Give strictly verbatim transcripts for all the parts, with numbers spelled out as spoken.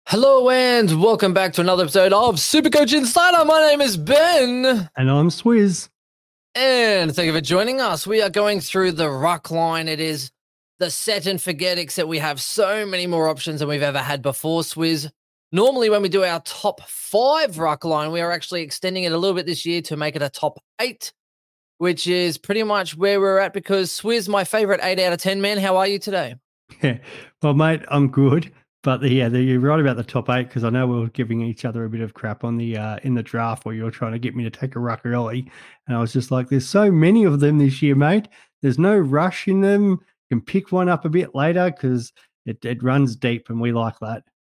Hello and welcome back to another episode of Supercoach Insider. My name is Ben. And I'm Swizz. And thank you for joining us. We are going through the ruck line. It is the set and forget, except we have so many more options than we've ever had before, Swizz. Normally when we do our top five ruck line, we are actually extending it a little bit this year to make it a top eight, which is pretty much where we're at because Swizz, my favorite eight out of ten man. How are you today? Yeah. Well, mate, I'm good. But the, yeah, the, you're right about the top eight because I know we were giving each other a bit of crap on the uh, in the draft where you were trying to get me to take a ruck early, and I was just like, "There's so many of them this year, mate. There's no rush in them. You can pick one up a bit later because it it runs deep, and we like that."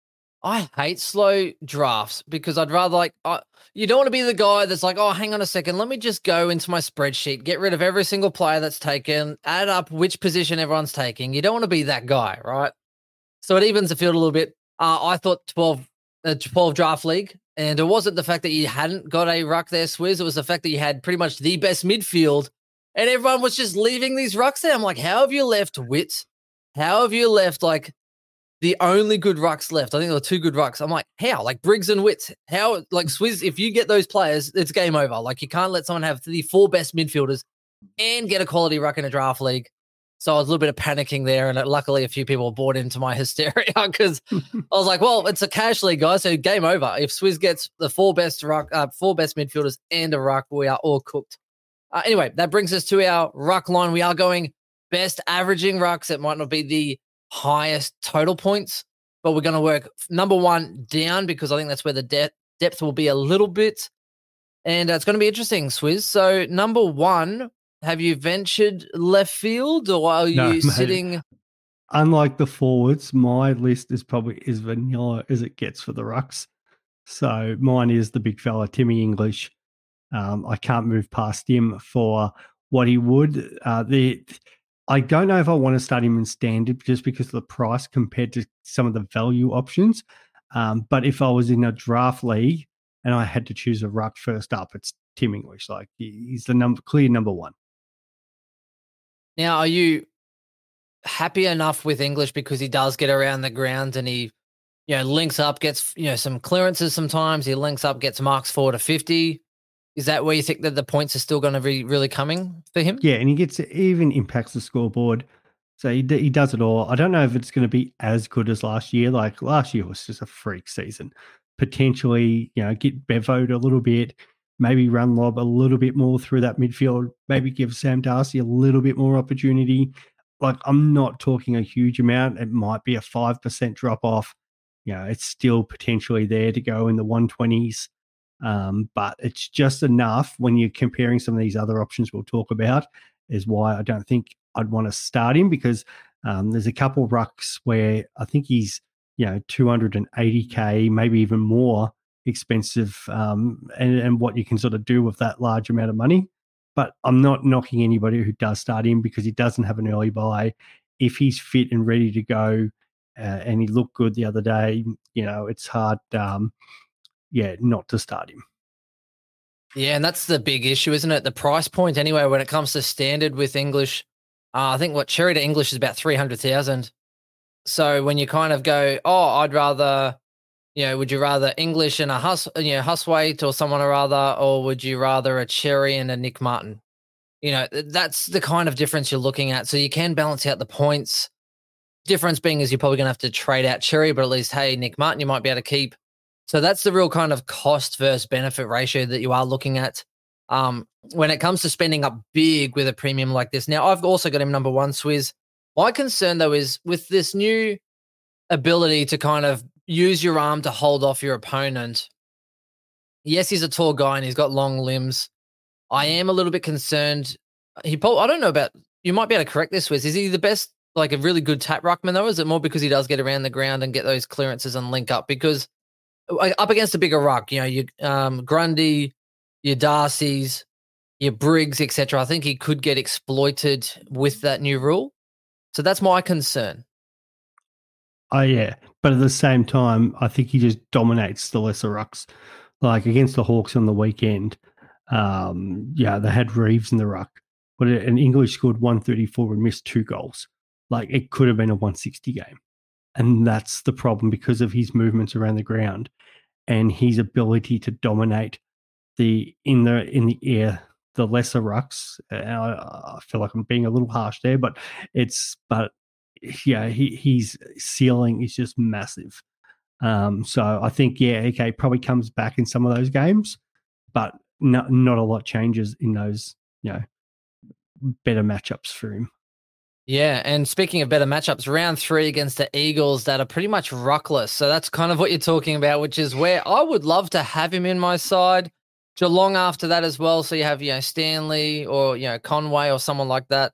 I hate slow drafts because I'd rather like uh, you don't want to be the guy that's like, oh, hang on a second, let me just go into my spreadsheet, get rid of every single player that's taken, add up which position everyone's taking. You don't want to be that guy, right? So it evens the field a little bit. Uh, I thought twelve, uh, twelve draft league, and it wasn't the fact that you hadn't got a ruck there, Swizz. It was the fact that you had pretty much the best midfield, and everyone was just leaving these rucks there. I'm like, how have you left Wits? How have you left like the only good rucks left? I think there were two good rucks. I'm like, how? Like Briggs and Wits. How? Like Swizz, if you get those players, it's game over. Like you can't let someone have the four best midfielders and get a quality ruck in a draft league. So I was a little bit of panicking there, and luckily a few people bought into my hysteria because I was like, well, it's a cash league, guys, so game over. If Swizz gets the four best ruck, uh, four best midfielders and a ruck, we are all cooked. Uh, anyway, that brings us to our ruck line. We are going best averaging rucks. It might not be the highest total points, but we're going to work number one down because I think that's where the de- depth will be a little bit. And uh, it's going to be interesting, Swizz. So number one, have you ventured left field or are you No, mate. sitting? Unlike the forwards, my list is probably as vanilla as it gets for the rucks. So mine is the big fella, Timmy English. Um, I can't move past him for what he would. Uh, the I don't know if I want to start him in standard just because of the price compared to some of the value options. Um, but if I was in a draft league and I had to choose a ruck first up, it's Tim English. Like he's the number clear number one. Now, are you happy enough with English because he does get around the ground and he, you know, links up, gets, you know, some clearances sometimes. He links up, gets marks four to fifty. Is that where you think that the points are still going to be really coming for him? Yeah, and he gets even impacts the scoreboard. So he, he does it all. I don't know if it's going to be as good as last year. Like last year was just a freak season. Potentially, you know, get bevoed a little bit, maybe run lob a little bit more through that midfield, maybe give Sam Darcy a little bit more opportunity. Like I'm not talking a huge amount. It might be a five percent drop off. You know, it's still potentially there to go in the one twenties. Um, but it's just enough when you're comparing some of these other options we'll talk about is why I don't think I'd want to start him because um, there's a couple rucks where I think he's, you know, two hundred eighty K, maybe even more expensive um, and, and what you can sort of do with that large amount of money. But I'm not knocking anybody who does start him because he doesn't have an early buy. If he's fit and ready to go uh, and he looked good the other day, you know, it's hard, um, yeah, not to start him. Yeah, and that's the big issue, isn't it? The price point anyway, when it comes to standard with English, uh, I think what Cherry to English is about three hundred thousand. So when you kind of go, oh, I'd rather, you know, would you rather English and a Hus, you know, Huswaite or someone or other, or would you rather a Cherry and a Nick Martin? You know, that's the kind of difference you're looking at. So you can balance out the points. Difference being is you're probably going to have to trade out Cherry, but at least, hey, Nick Martin, you might be able to keep. So that's the real kind of cost versus benefit ratio that you are looking at um, when it comes to spending up big with a premium like this. Now, I've also got him number one, Swizz. My concern, though, is with this new ability to kind of use your arm to hold off your opponent. Yes, he's a tall guy and he's got long limbs. I am a little bit concerned. He, probably, I don't know about, you might be able to correct this, Swizz. Is he the best, like a really good tap ruckman, though? Or is it more because he does get around the ground and get those clearances and link up? Because up against a bigger ruck, you know, your um, Grundy, your Darcy's, your Briggs, et cetera. I think he could get exploited with that new rule. So that's my concern. Oh, yeah. But at the same time, I think he just dominates the lesser rucks. Like against the Hawks on the weekend, um, yeah, they had Reeves in the ruck, but an English scored one thirty-four and missed two goals. Like it could have been a one sixty game. And that's the problem because of his movements around the ground and his ability to dominate the in the in the air, the lesser rucks. I, I feel like I'm being a little harsh there, but it's but yeah, he his ceiling is just massive. Um, so I think yeah, okay, probably comes back in some of those games, but not not a lot changes in those, you know, better matchups for him. Yeah, and speaking of better matchups, round three against the Eagles that are pretty much ruckless. So that's kind of what you're talking about, which is where I would love to have him in my side. Geelong after that as well. So you have, you know, Stanley or, you know, Conway or someone like that.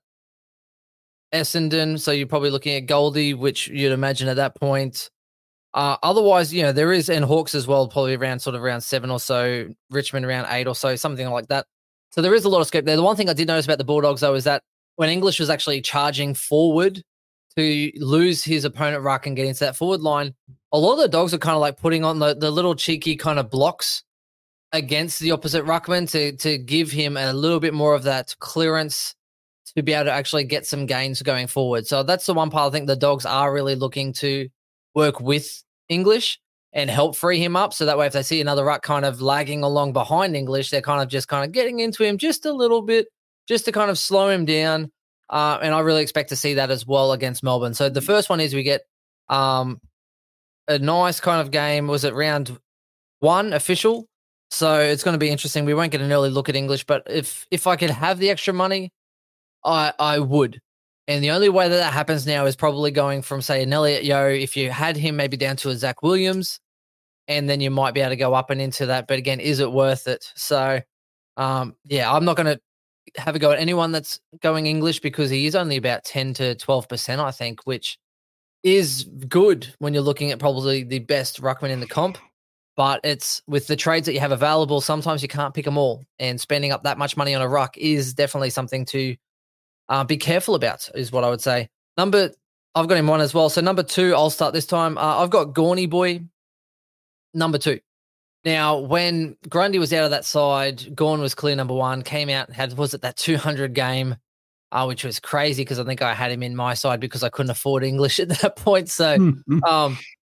Essendon. So you're probably looking at Goldie, which you'd imagine at that point. Uh, otherwise, you know, there is, and Hawks as well, probably around sort of around seven or so, Richmond around eight or so, something like that. So there is a lot of scope there. The one thing I did notice about the Bulldogs, though, is that when English was actually charging forward to lose his opponent ruck and get into that forward line, a lot of the Dogs are kind of like putting on the, the little cheeky kind of blocks against the opposite ruckman to, to give him a little bit more of that clearance to be able to actually get some gains going forward. So that's the one part I think the Dogs are really looking to work with English and help free him up. So that way, if they see another ruck kind of lagging along behind English, they're kind of just kind of getting into him just a little bit, just to kind of slow him down. Uh, and I really expect to see that as well against Melbourne. So the first one is we get um, a nice kind of game. Was it round one official? So it's going to be interesting. We won't get an early look at English, but if if I could have the extra money, I I would. And the only way that that happens now is probably going from, say, an Elliot Yeo, if you had him maybe down to a Zach Williams, and then you might be able to go up and into that. But again, is it worth it? So, um, yeah, I'm not going to have a go at anyone that's going English because he is only about ten to twelve percent, I think, which is good when you're looking at probably the best ruckman in the comp. But it's with the trades that you have available, sometimes you can't pick them all. And spending up that much money on a ruck is definitely something to uh, be careful about, is what I would say. Number, I've got him one as well. So number two, I'll start this time. Uh, I've got Gorney Boy, number two. Now, when Grundy was out of that side, Gorn was clear number one, came out and had, was it that two hundred game, uh, which was crazy because I think I had him in my side because I couldn't afford English at that point. So, um,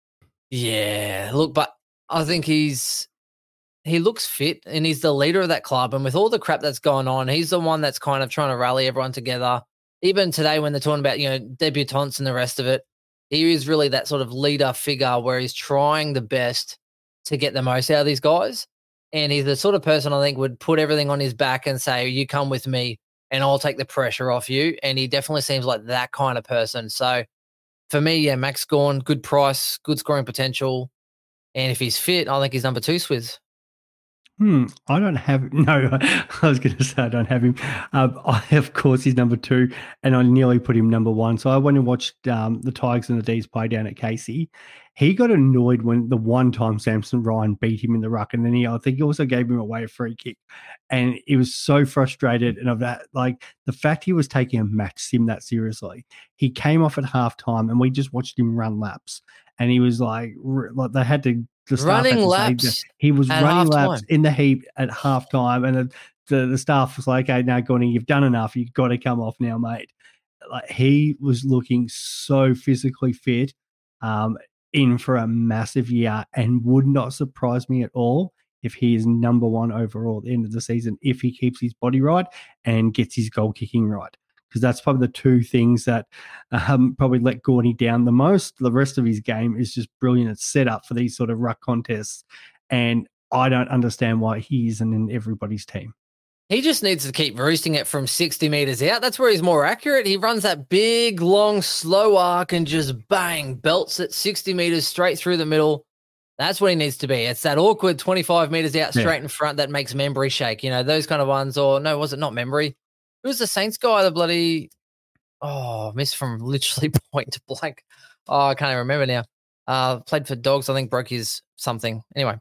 yeah, look, but I think he's, he looks fit and he's the leader of that club. And with all the crap that's going on, he's the one that's kind of trying to rally everyone together. Even today when they're talking about, you know, debutantes and the rest of it, he is really that sort of leader figure where he's trying the best to get the most out of these guys. And he's the sort of person I think would put everything on his back and say, you come with me and I'll take the pressure off you. And he definitely seems like that kind of person. So for me, yeah, Max Gawn, good price, good scoring potential. And if he's fit, I think he's number two, Swizz. Hmm, I don't have, no, I was going to say I don't have him. Um, I, of course, he's number two, and I nearly put him number one. So I went and watched um, the Tigers and the D's play down at Casey. He got annoyed when the one time Samson Ryan beat him in the ruck, and then he, I think he also gave him away a free kick. And he was so frustrated. And of that, like the fact he was taking a match sim that seriously, he came off at halftime and we just watched him run laps. And he was like, like they had to, the staff running had to laps. say he was running laps time. in the heap at halftime. And the, the, the staff was like, hey, now Gordy, you've done enough. You've got to come off now, mate. Like he was looking so physically fit, um, in for a massive year, and would not surprise me at all if he is number one overall at the end of the season, if he keeps his body right and gets his goal kicking right. Because that's probably the two things that um, probably let Gordy down the most. The rest of his game is just brilliant. It's set up for these sort of ruck contests. And I don't understand why he isn't in everybody's team. He just needs to keep roosting it from sixty meters out. That's where he's more accurate. He runs that big, long, slow arc and just bang, belts it sixty meters straight through the middle. That's what he needs to be. It's that awkward twenty-five meters out straight yeah. in front that makes Membry shake. You know, those kind of ones. Or no, was it not Membry? It was the Saints guy, the bloody, oh, missed from literally point to blank. Oh, I can't even remember now. Uh, played for Dogs, I think broke his something. Anyway.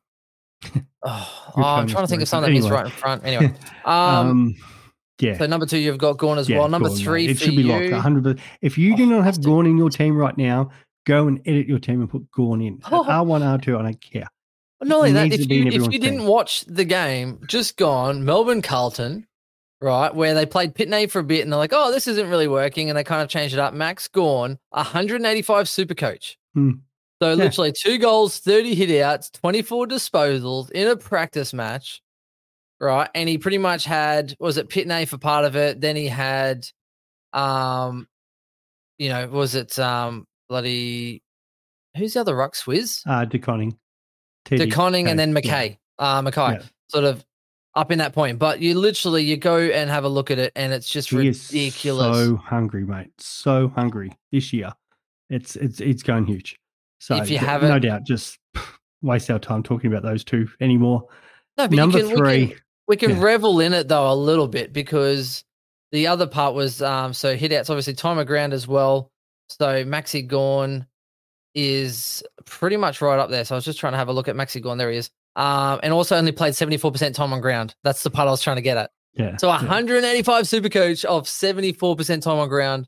Oh, oh I'm trying to think of something anyway. That missed right in front. Anyway. Um, um, yeah. So number two, you've got Gawn as yeah, well. Number Gawn, three, mate. It for should be you. locked one hundred percent. If you oh, do not have Gawn in your team right now, go and edit your team and put Gawn in. Oh. R one, R two, I don't care. Not only that, if you, if you didn't team. watch the game, just gone, Melbourne Carlton, right, where they played Pitney for a bit and they're like, oh, this isn't really working, and they kind of changed it up. Max Gawn, one hundred eighty-five Supercoach. Mm. So Yeah. literally two goals, thirty hit outs, twenty-four disposals in a practice match, right? And he pretty much had, was it Pitney for part of it? Then he had, um, you know, was it um bloody, who's the other ruck, Swizz? Uh, DeConning. DeConning and then Yeah. McKay, uh, Mackay, Yeah. sort of up in that point. But you literally, you go and have a look at it and it's just He is ridiculous. so hungry, mate. So hungry this year. It's it's it's going huge. So If you th- haven't- no doubt, just waste our time talking about those two anymore. No, but Number you can, three. we can, we can yeah. revel in it though a little bit, because the other part was um so hit outs, obviously time of ground as well. So Maxi Gorn is pretty much right up there. So I was just trying to have a look at Maxi Gorn. There he is. Um, and also only played seventy-four percent time on ground. That's the part I was trying to get at. Yeah. So one hundred eighty-five super coach of seventy-four percent time on ground.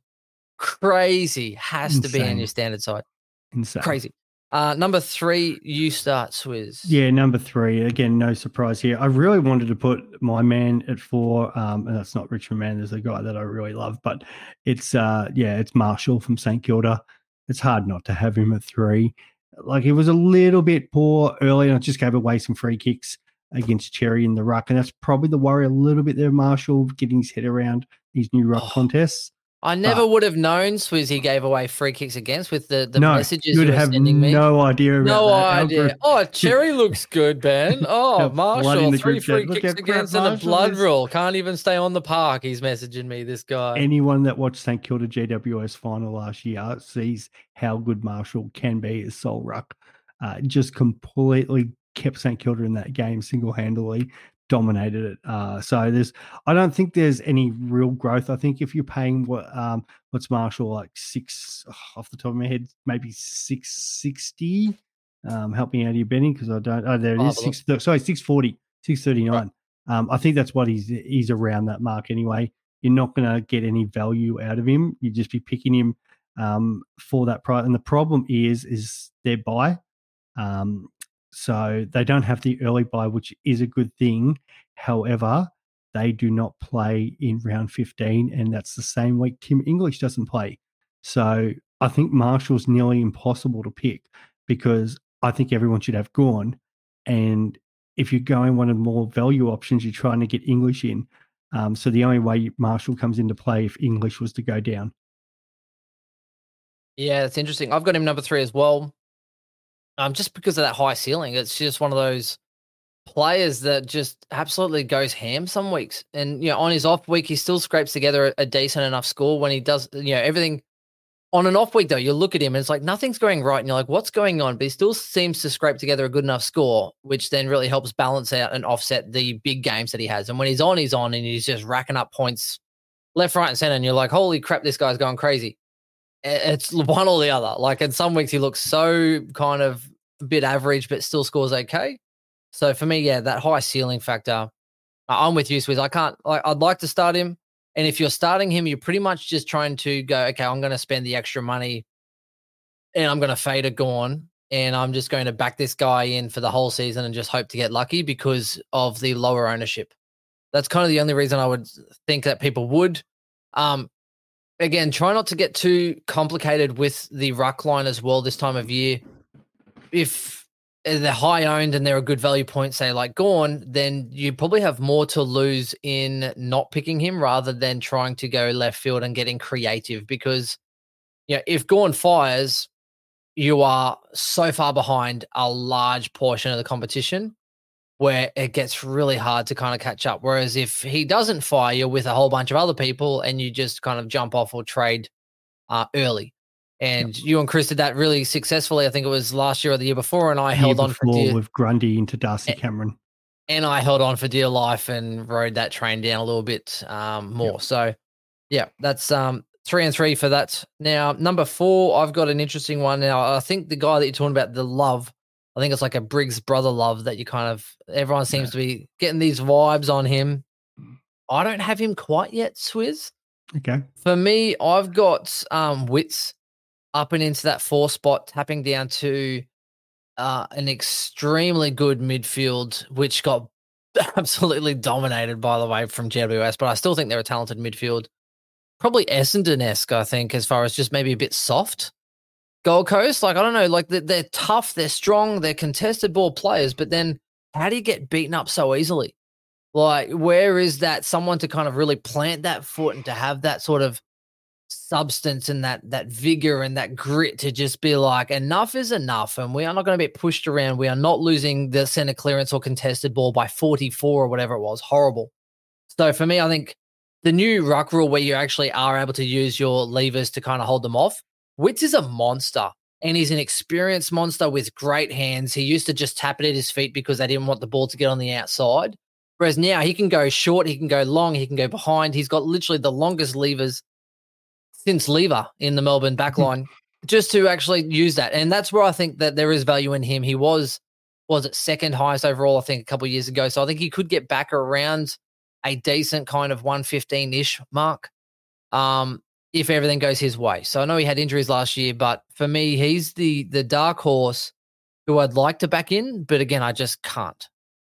Crazy. Has to be in Insane. your standard side. Insane. Crazy. Uh, number three, you start, Swizz. Yeah, number three. Again, no surprise here. I really wanted to put my man at four, um, and that's not Richmond Man. There's a guy that I really love, but it's uh, yeah, it's Marshall from St Kilda. It's hard not to have him at three. Like, it was a little bit poor early, and I just gave away some free kicks against Cherry in the ruck, and that's probably the worry a little bit there. Marshall getting his head around these new ruck Oh. contests. I never But- would have known Swizzy gave away free kicks against with the, the no, messages you you would were have sending me. no idea about No that. Our idea. group- Oh, Cherry looks good, Ben. Oh, Flooding Marshall, the three group free chat. Look kicks how crap against and a Marshall blood is. rule. Can't even stay on the park. He's messaging me, this guy. Anyone that watched St Kilda G W S final last year sees how good Marshall can be as sole ruck. Uh, just completely kept St Kilda in that game single-handedly, dominated it. Uh, so there's, I don't think there's any real growth. I think if you're paying what um, what's Marshall like six oh, off the top of my head, maybe six sixty. Um, help me out here, Benny, because I don't. Oh, there it I'll is. have a Six. Sorry, six forty, six thirty nine. Um, I think that's what he's he's around that mark anyway. You're not going to get any value out of him. You just be picking him um, for that price. And the problem is, is their buy. Um, so they don't have the early buy, which is a good thing. However, they do not play in round fifteen, and that's the same week Tim English doesn't play. So I think Marshall's nearly impossible to pick, because I think everyone should have Gorn. And if you're going one of the more value options, you're trying to get English in. Um, so the only way Marshall comes into play if English was to go down. Yeah, that's interesting. I've got him number three as well. Um, just because of that high ceiling. It's just one of those players that just absolutely goes ham some weeks. And, you know, on his off week, he still scrapes together a, a decent enough score when he does, you know, everything. On an off week, though, you look at him and it's like nothing's going right. And you're like, what's going on? But he still seems to scrape together a good enough score, which then really helps balance out and offset the big games that he has. And when he's on, he's on, and he's just racking up points left, right, and center. And you're like, holy crap, this guy's going crazy. It's one or the other. Like, in some weeks, he looks so kind of a bit average, but still scores okay. So for me, yeah, that high ceiling factor, I'm with you, Swizz. I can't, like, I'd like to start him. And if you're starting him, you're pretty much just trying to go, okay, I'm going to spend the extra money and I'm going to fade a Gorn, and I'm just going to back this guy in for the whole season and just hope to get lucky because of the lower ownership. That's kind of the only reason I would think that people would. Um, again, try not to get too complicated with the ruck line as well this time of year. If they're high owned and they're a good value point, say like Gorn, then you probably have more to lose in not picking him rather than trying to go left field and getting creative, because, you know, if Gorn fires, you are so far behind a large portion of the competition where it gets really hard to kind of catch up. Whereas if he doesn't fire, you're with a whole bunch of other people and you just kind of jump off or trade uh, early. And yep. you and Chris did that really successfully. I think it was last year or the year before, and I The held year on for dear, with Grundy into Darcy Cameron, and I held on for dear life and rode that train down a little bit um, more. Yep. So, yeah, that's um, three and three for that. Now, number four, I've got an interesting one. Now, I think the guy that you're talking about, the Love, I think it's like a Briggs brother Love that you kind of everyone seems yeah. to be getting these vibes on him. I don't have him quite yet, Swizz. Okay. For me, I've got um, Wits up and into that four spot, tapping down to uh, an extremely good midfield, which got absolutely dominated, by the way, from G W S, but I still think they're a talented midfield. Probably Essendon-esque, I think, as far as just maybe a bit soft. Gold Coast, like, I don't know, like they're, they're tough, they're strong, they're contested ball players, but then how do you get beaten up so easily? Like, where is that someone to kind of really plant that foot and to have that sort of substance and that that vigor and that grit to just be like, enough is enough, and we are not going to be pushed around. We are not losing the center clearance or contested ball by forty-four or whatever it was. Horrible. So for me, I think the new ruck rule where you actually are able to use your levers to kind of hold them off. Witts is a monster, and he's an experienced monster with great hands. He used to just tap it at his feet because they didn't want the ball to get on the outside. Whereas now he can go short, he can go long, he can go behind. He's got literally the longest levers since Lever in the Melbourne backline just to actually use that. And that's where I think that there is value in him. He was, was it second highest overall, I think, a couple of years ago. So I think he could get back around a decent kind of one fifteen-ish mark um, if everything goes his way. So I know he had injuries last year, but for me, he's the the dark horse who I'd like to back in. But again, I just can't.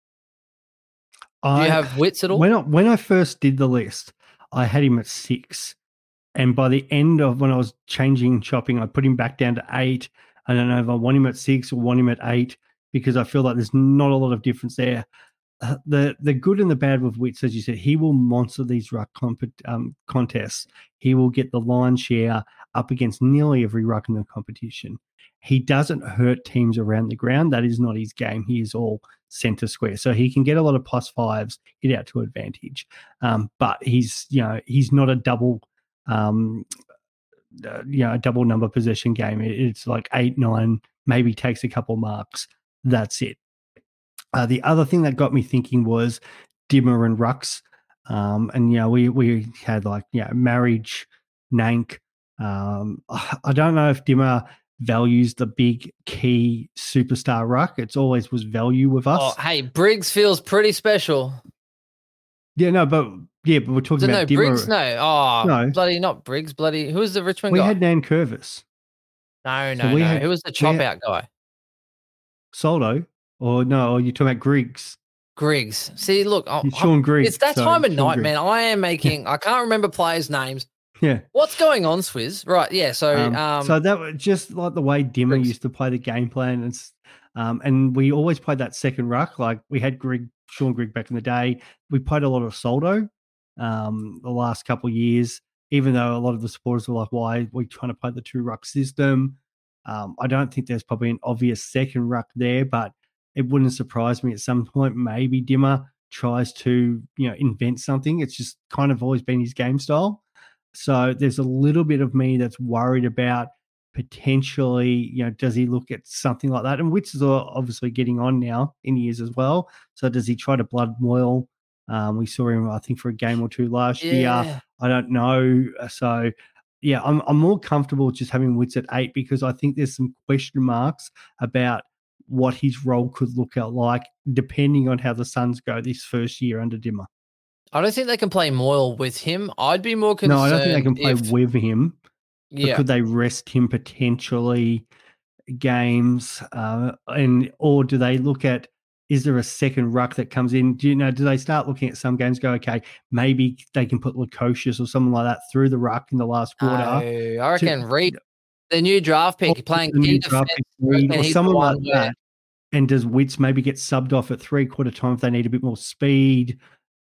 I, Do you have Witts at all? When I, when I first did the list, I had him at six. And by the end of when I was changing and shopping, I put him back down to eight. I don't know if I want him at six or want him at eight because I feel like there's not a lot of difference there. Uh, the the good and the bad with Witts, as you said, he will monster these ruck comp- um, contests. He will get the line share up against nearly every ruck in the competition. He doesn't hurt teams around the ground. That is not his game. He is all center square. So he can get a lot of plus fives, get out to advantage. Um, but he's, you know, he's not a double Um, uh, you know, a double number possession game. It, it's like eight, nine, maybe takes a couple marks. That's it. Uh, the other thing that got me thinking was Dimmer and Rux. Um, and, you know, we, we had like, you know, Marriage, Nank. Um, I don't know if Dimmer values the big key superstar ruck. It's always was value with us. Oh, hey, Briggs feels pretty special. Yeah, no, but yeah, but we're talking so about no, Dimmer. Briggs, no. Oh, No. bloody not Briggs, bloody. Who was the Richmond we guy? We had Nan Curvis. No, So no, we no. had- Who was the chop had- out guy? Soldo, or no, or you're talking about Griggs. Griggs. See, look, I, Sean I, Griggs. it's that sorry, time of Sean night, Griggs. man. I am making, I can't remember players' names. Yeah. What's going on, Swizz? Right, yeah, so... Um, Um, so that was just like the way Dimmer Griggs. used to play the game plan. And, um, and we always played that second ruck. Like we had Grigg, Sean Grigg back in the day. We played a lot of Soldo um, the last couple of years, even though a lot of the supporters were like, why are we trying to play the two ruck system? Um, I don't think there's probably an obvious second ruck there, but it wouldn't surprise me at some point. Maybe Dimmer tries to, you know, invent something. It's just kind of always been his game style. So there's a little bit of me that's worried about potentially, you know, does he look at something like that? And Witts is obviously getting on now in years as well. So does he try to blood Moyle? Um, we saw him, I think, for a game or two last Yeah. year. I don't know. So, yeah, I'm I'm more comfortable just having Witts at eight because I think there's some question marks about what his role could look out like depending on how the Suns go this first year under Dimmer. I don't think they can play Moyle with him. I'd be more concerned. No, I don't think they can play if, with him. But Yeah. could they rest him potentially games? Uh, and or do they look at, is there a second ruck that comes in? Do you know, do they start looking at some games, go, okay, maybe they can put Lukosius or someone like that through the ruck in the last quarter? No, I reckon Reed, the new draft pick, Or playing the new key draft defense, pick I reckon Reed or he's the someone one like where- that. And does Witts maybe get subbed off at three quarter time if they need a bit more speed?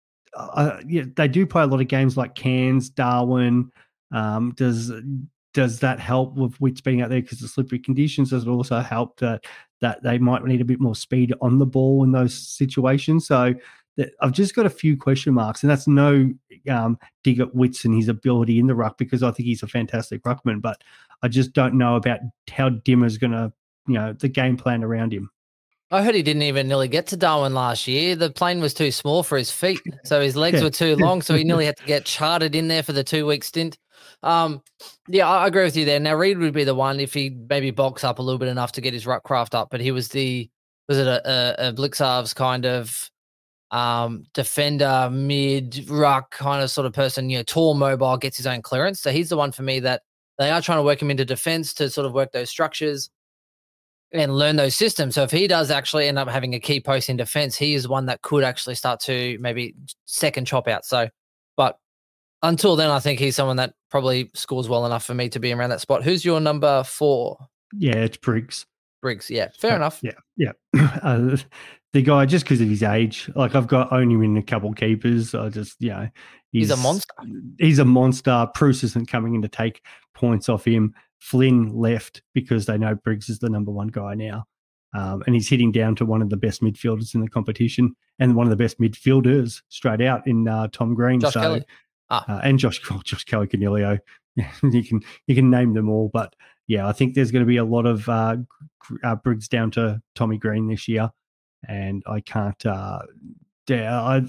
Uh, yeah, they do play a lot of games like Cairns, Darwin. Um, does does that help with Witts being out there because of slippery conditions? Does it also help that that they might need a bit more speed on the ball in those situations? So that, I've just got a few question marks, and that's no um, dig at Witts and his ability in the ruck because I think he's a fantastic ruckman, but I just don't know about how Dimmer's going to, you know, the game plan around him. I heard he didn't even nearly get to Darwin last year. The plane was too small for his feet, so his legs Yeah. were too long, so he nearly had to get chartered in there for the two-week stint. Um, yeah, I I agree with you there. Now, Reed would be the one if he maybe bulks up a little bit enough to get his ruck craft up, but he was the, was it a, a, a Blixarves kind of um, defender, mid, ruck kind of sort of person, you know, tall, mobile, gets his own clearance. So he's the one for me that they are trying to work him into defense to sort of work those structures and learn those systems. So if he does actually end up having a key post in defense, he is one that could actually start to maybe second chop out. So, but until then, I think he's someone that probably scores well enough for me to be around that spot. Who's your number four? Yeah, it's Briggs. Briggs, yeah, fair uh, enough. Yeah, yeah. Uh, the guy, just because of his age, like I've got only in a couple keepers. I just, you know, he's, he's a monster. He's a monster. Bruce isn't coming in to take points off him. Flynn left because they know Briggs is the number one guy now. Um, and he's hitting down to one of the best midfielders in the competition and one of the best midfielders straight out in uh, Tom Green. Josh so, Kelly. Ah. Uh, and Josh, oh, Josh Kelly Canelio. you can you can name them all, but yeah, I think there's going to be a lot of uh, uh, Briggs down to Tommy Green this year, and I can't. Uh, yeah, I,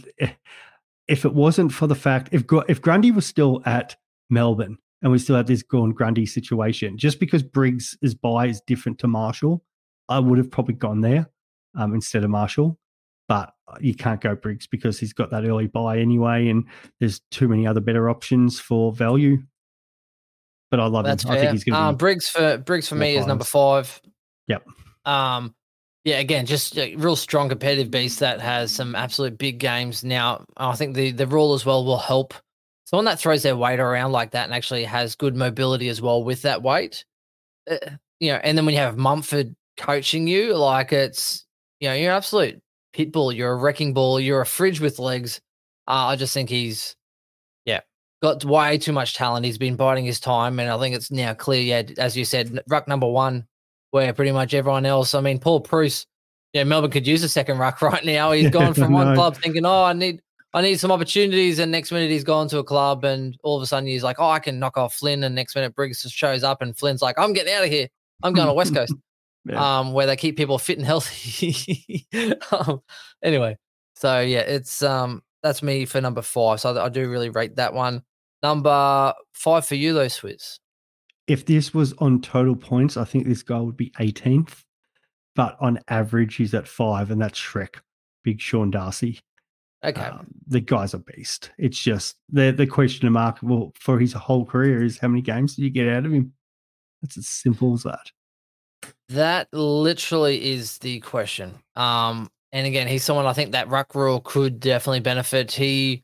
if it wasn't for the fact if if Grundy was still at Melbourne and we still had this Gordon Grundy situation, just because Briggs' is buy is different to Marshall, I would have probably gone there um, instead of Marshall. But you can't go Briggs because he's got that early buy anyway, and there's too many other better options for value. But I love That's him. Fair. I think he's going to um, be Briggs for Briggs for me fives. is number five. Yep. Um, yeah, again, just a real strong competitive beast that has some absolute big games. Now, I think the the rule as well will help. Someone that throws their weight around like that and actually has good mobility as well with that weight. Uh, you know, and then when you have Mumford coaching you, like it's, you know, you're an absolute pit bull, you're a wrecking ball, you're a fridge with legs. Uh, I just think he's, yeah, got way too much talent. He's been biding his time, and I think it's now clear, yeah, as you said, ruck number one, where pretty much everyone else, I mean, Paul Pruce, yeah, Melbourne could use a second ruck right now. He's gone from one club thinking, oh, I need I need some opportunities, and next minute he's gone to a club, and all of a sudden he's like, oh, I can knock off Flynn, and next minute Briggs just shows up, and Flynn's like, I'm getting out of here. I'm going to West Coast. Yeah. Um, where they keep people fit and healthy. um, anyway, so yeah, it's um, that's me for number five. So I, I do really rate that one. Number five for you, though, Swizz. If this was on total points, I think this guy would be eighteenth, but on average, he's at five, and that's Shrek, Big Sean Darcy. Okay, um, the guy's a beast. It's just the the question mark. Well, for his whole career, is how many games did you get out of him? It's as simple as that. That literally is the question. Um, and again, he's someone I think that ruck rule could definitely benefit. He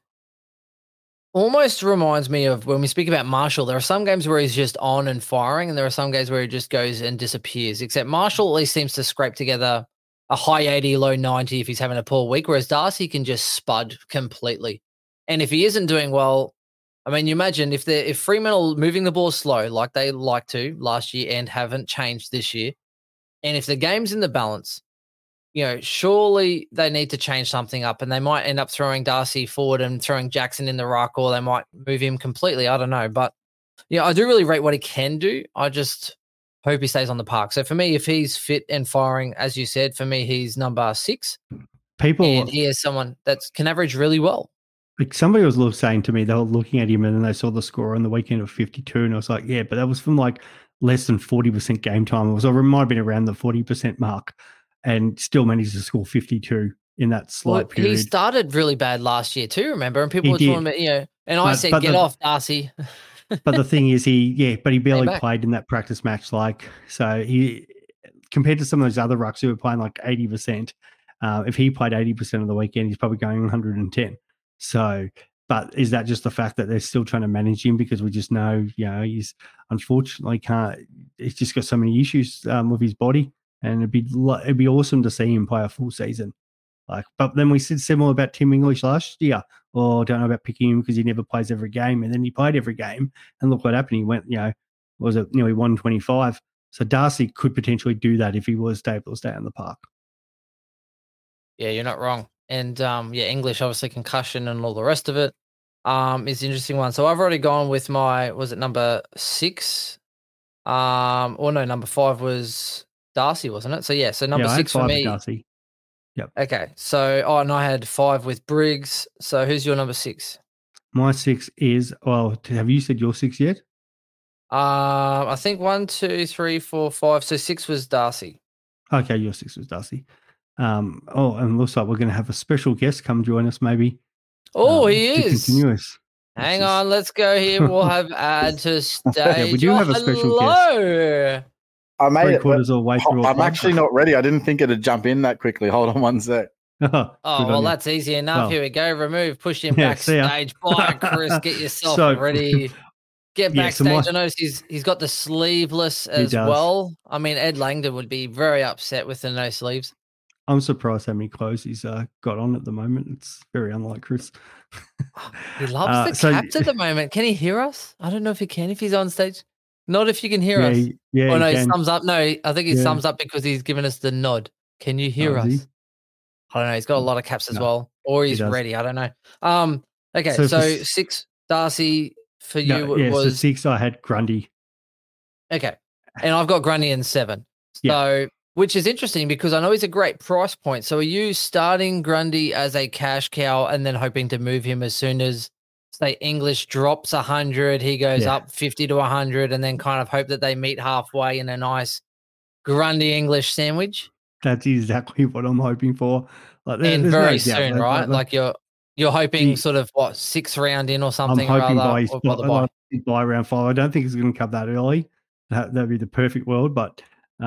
almost reminds me of when we speak about Marshall. There are some games where he's just on and firing, and there are some games where he just goes and disappears. Except Marshall at least seems to scrape together a high eighty, low ninety if he's having a poor week, whereas Darcy can just spud completely. And if he isn't doing well, I mean, you imagine if they if Fremantle moving the ball slow like they like to last year and haven't changed this year, and if the game's in the balance, you know, surely they need to change something up, and they might end up throwing Darcy forward and throwing Jackson in the ruck, or they might move him completely. I don't know. But, yeah, I do really rate what he can do. I just hope he stays on the park. So, for me, if he's fit and firing, as you said, for me, he's number six. People, and he is someone that can average really well. Like somebody was saying to me, they were looking at him and then they saw the score on the weekend of fifty-two, and I was like, yeah, but that was from like less than forty percent game time. It was, or it might have been around the forty percent mark, and still managed to score fifty-two in that slight well, period. He started really bad last year too, remember? And people he were did. talking about, you know, and but, I said, get the, off, Darcy. But the thing is, he, yeah, but he barely played in that practice match. Like, so he, compared to some of those other rucks who were playing like eighty percent, uh, if he played eighty percent of the weekend, he's probably going one hundred ten. So, but is that just the fact that they're still trying to manage him because we just know, you know, he's unfortunately can't, he's just got so many issues um, with his body, and it'd be, it'd be awesome to see him play a full season. Like, but then we said similar about Tim English last year. Oh, don't know about picking him because he never plays every game. And then he played every game, and look what happened. He went, you know, was it nearly one twenty-five? So Darcy could potentially do that if he was able to stay in the park. Yeah, you're not wrong. And um, yeah, English, obviously concussion and all the rest of it um, is an interesting one. So I've already gone with my, was it number six? Um, or no, number five was Darcy, wasn't it? So yeah, so number yeah, six for me. Darcy. Yep. Okay. So, oh, and I had five with Briggs. So who's your number six? My six is, well, have you said your six yet? Um, I think one, two, three, four, five. So six was Darcy. Okay, your six was Darcy. Um, oh, and looks like we're going to have a special guest come join us, maybe. Oh, um, he is. Continuous. Hang is... on, let's go here. We'll have add to stage. Yeah, we do oh, have a special hello. guest. I made Three it. quarters all way through. I'm actually not ready. I didn't think it'd jump in that quickly. Hold on one sec. oh, well, that's easy enough. Well, here we go. Remove, push him yeah, backstage. Bye, Chris. Get yourself so, ready. get Yeah, so backstage. my- I noticed he's he's got the sleeveless as does. well. I mean, Ed Langdon would be very upset with the no sleeves. I'm surprised how many clothes he's uh, got on at the moment. It's very unlike Chris. He loves Uh, the so- caps at the moment. Can he hear us? I don't know if he can if he's on stage. Not if you can hear Yeah, us. he- yeah, oh he no, he can. thumbs up. No, I think he Yeah. thumbs up because he's given us the nod. Can you hear Does he? us? I don't know. He's got a lot of caps as No, well, or he he's does. ready. I don't know. Um. Okay, So so, for s- six Darcy for you No, yeah, so was six, I had Grundy. okay, and I've got Grundy in seven. Yeah. So, which is interesting because I know he's a great price point. So, are you starting Grundy as a cash cow and then hoping to move him as soon as, say, English drops a hundred, he goes Yeah. up fifty to a hundred, and then kind of hope that they meet halfway in a nice Grundy English sandwich? That's exactly what I'm hoping for. Like, there- And there's no very doubt, soon, like- right? like- Like you're you're hoping The- sort of what sixth round in or I'm something hoping rather, by, his, or by, by the buy. by round five. I don't think it's going to come that early. That that'd be the perfect world. But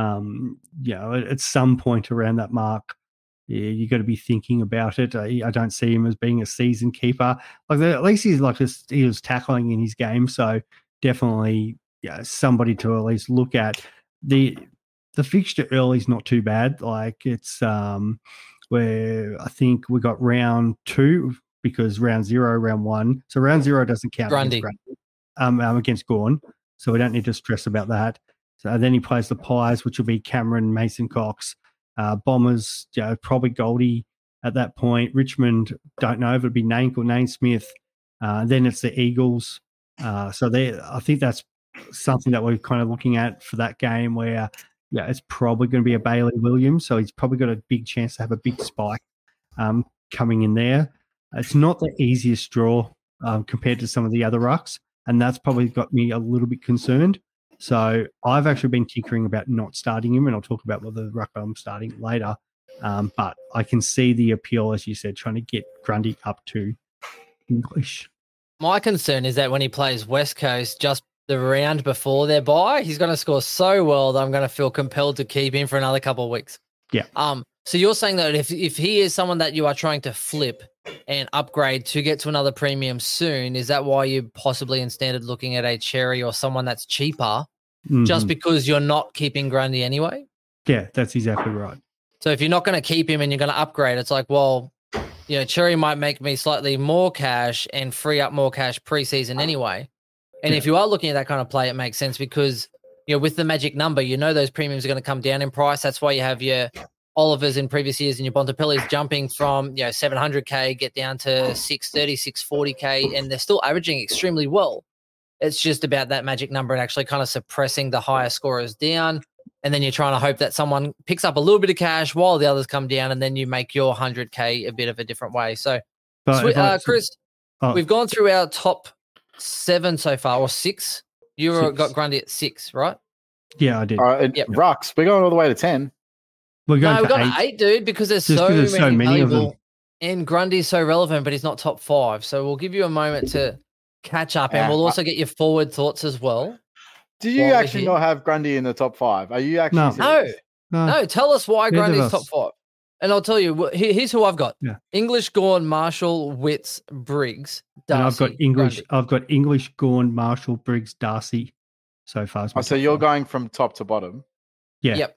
um, you know, at, at some point around that mark, yeah, you got to be thinking about it. I, I don't see him as being a season keeper. Like at least he's like a, he was tackling in his game, so definitely yeah, somebody to at least look at. the The fixture early is not too bad. Like it's um, where I think we got round two because round zero, round one. So round zero doesn't count Grundy. against Grundy, um, um, against Gorn. So we don't need to stress about that. So then he plays the Pies, which will be Cameron, Mason Cox, uh, Bombers, you know, probably Goldie at that point. Richmond, don't know if it'll be Nank or Naismith. Uh, then it's the Eagles. Uh, so they, I think that's something that we're kind of looking at for that game where, yeah, it's probably going to be a Bailey Williams. So he's probably got a big chance to have a big spike um, coming in there. It's not the easiest draw um, compared to some of the other rucks, and that's probably got me a little bit concerned. So I've actually been tinkering about not starting him, and I'll talk about what the ruck I'm starting later. Um, but I can see the appeal, as you said, trying to get Grundy up to English. My concern is that when he plays West Coast just the round before their bye, he's going to score so well that I'm going to feel compelled to keep him for another couple of weeks. Yeah. Um. So you're saying that if if he is someone that you are trying to flip and upgrade to get to another premium soon, is that why you're possibly in standard looking at a Cherry or someone that's cheaper just Mhm. because you're not keeping Grundy anyway? Yeah, that's exactly right. So if you're not going to keep him and you're going to upgrade, it's like, well, you know, Cherry might make me slightly more cash and free up more cash preseason anyway. And Yeah. if you are looking at that kind of play, it makes sense because, you know, with the magic number, you know those premiums are going to come down in price. That's why you have your Olivers in previous years and your Bontempellis jumping from, you know, seven hundred K, get down to six thirty, six forty K, and they're still averaging extremely well. It's just about that magic number and actually kind of suppressing the higher scorers down. And then you're trying to hope that someone picks up a little bit of cash while the others come down, and then you make your one hundred K a bit of a different way. So, But swe- if I- uh, Chris, oh, we've gone through our top seven so far, or six. You were- Six. got Grundy at six, right? yeah, I did. All right, Yep. Rucks, we're going all the way to ten. We're going No, we've to got eight. eight. dude, because there's Just so 'cause many, there's so many of them. valuable. And Grundy's so relevant, but he's not top five. So we'll give you a moment to catch up, and Yeah, we'll I- also get your forward thoughts as well. Did you While we're actually here. not have Grundy in the top five? Are you actually No. serious? No, No, no, tell us why Neither of Grundy's top us. five. And I'll tell you, wh- here- here's who I've got. Yeah. English, Gorn, Marshall, Witts, Briggs, and I've Darcy, got English. Grundy. I've got English, Gorn, Marshall, Briggs, Darcy. So far, as my Oh, so top you're five. going from top to bottom. Yeah. Yep. It's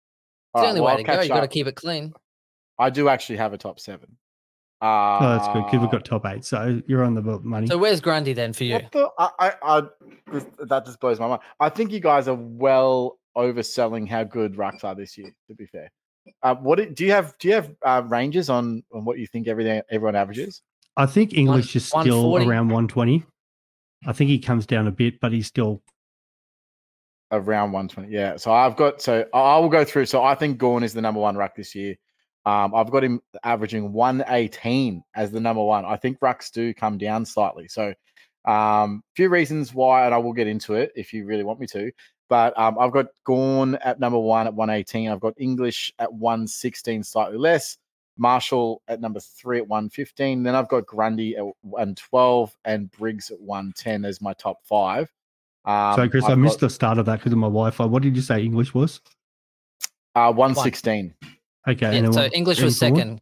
All the right, only well, way I'll to go. catch You got to up. keep it clean. I do actually have a top seven. Uh, Oh, that's good because we've got top eight. So you're on the bo- money. So where's Grundy then for you? What the, I, I, I, this, that just blows my mind. I think you guys are well overselling how good Rucks are this year. To be fair, uh, what do do you have? Do you have uh, ranges on on what you think everything everyone averages? I think English is one still forty? around one twenty. I think he comes down a bit, but he's still Around one twenty. Yeah. So I've got. So I I will go through. So I think Gorn is the number one ruck this year. Um, I've got him averaging one eighteen as the number one. I think rucks do come down slightly. So a um, few reasons why, and I will get into it if you really want me to. But um, I've got Gorn at number one at one eighteen. I've got English at one sixteen, slightly less. Marshall at number three at one fifteen. Then I've got Grundy at one twelve and Briggs at one ten as my top five. Um, so, Chris. I've I missed got, the start of that because of my Wi-Fi. What did you say English was? uh, one sixteen. Okay, Yeah, and then so what- English and was Gorn? second.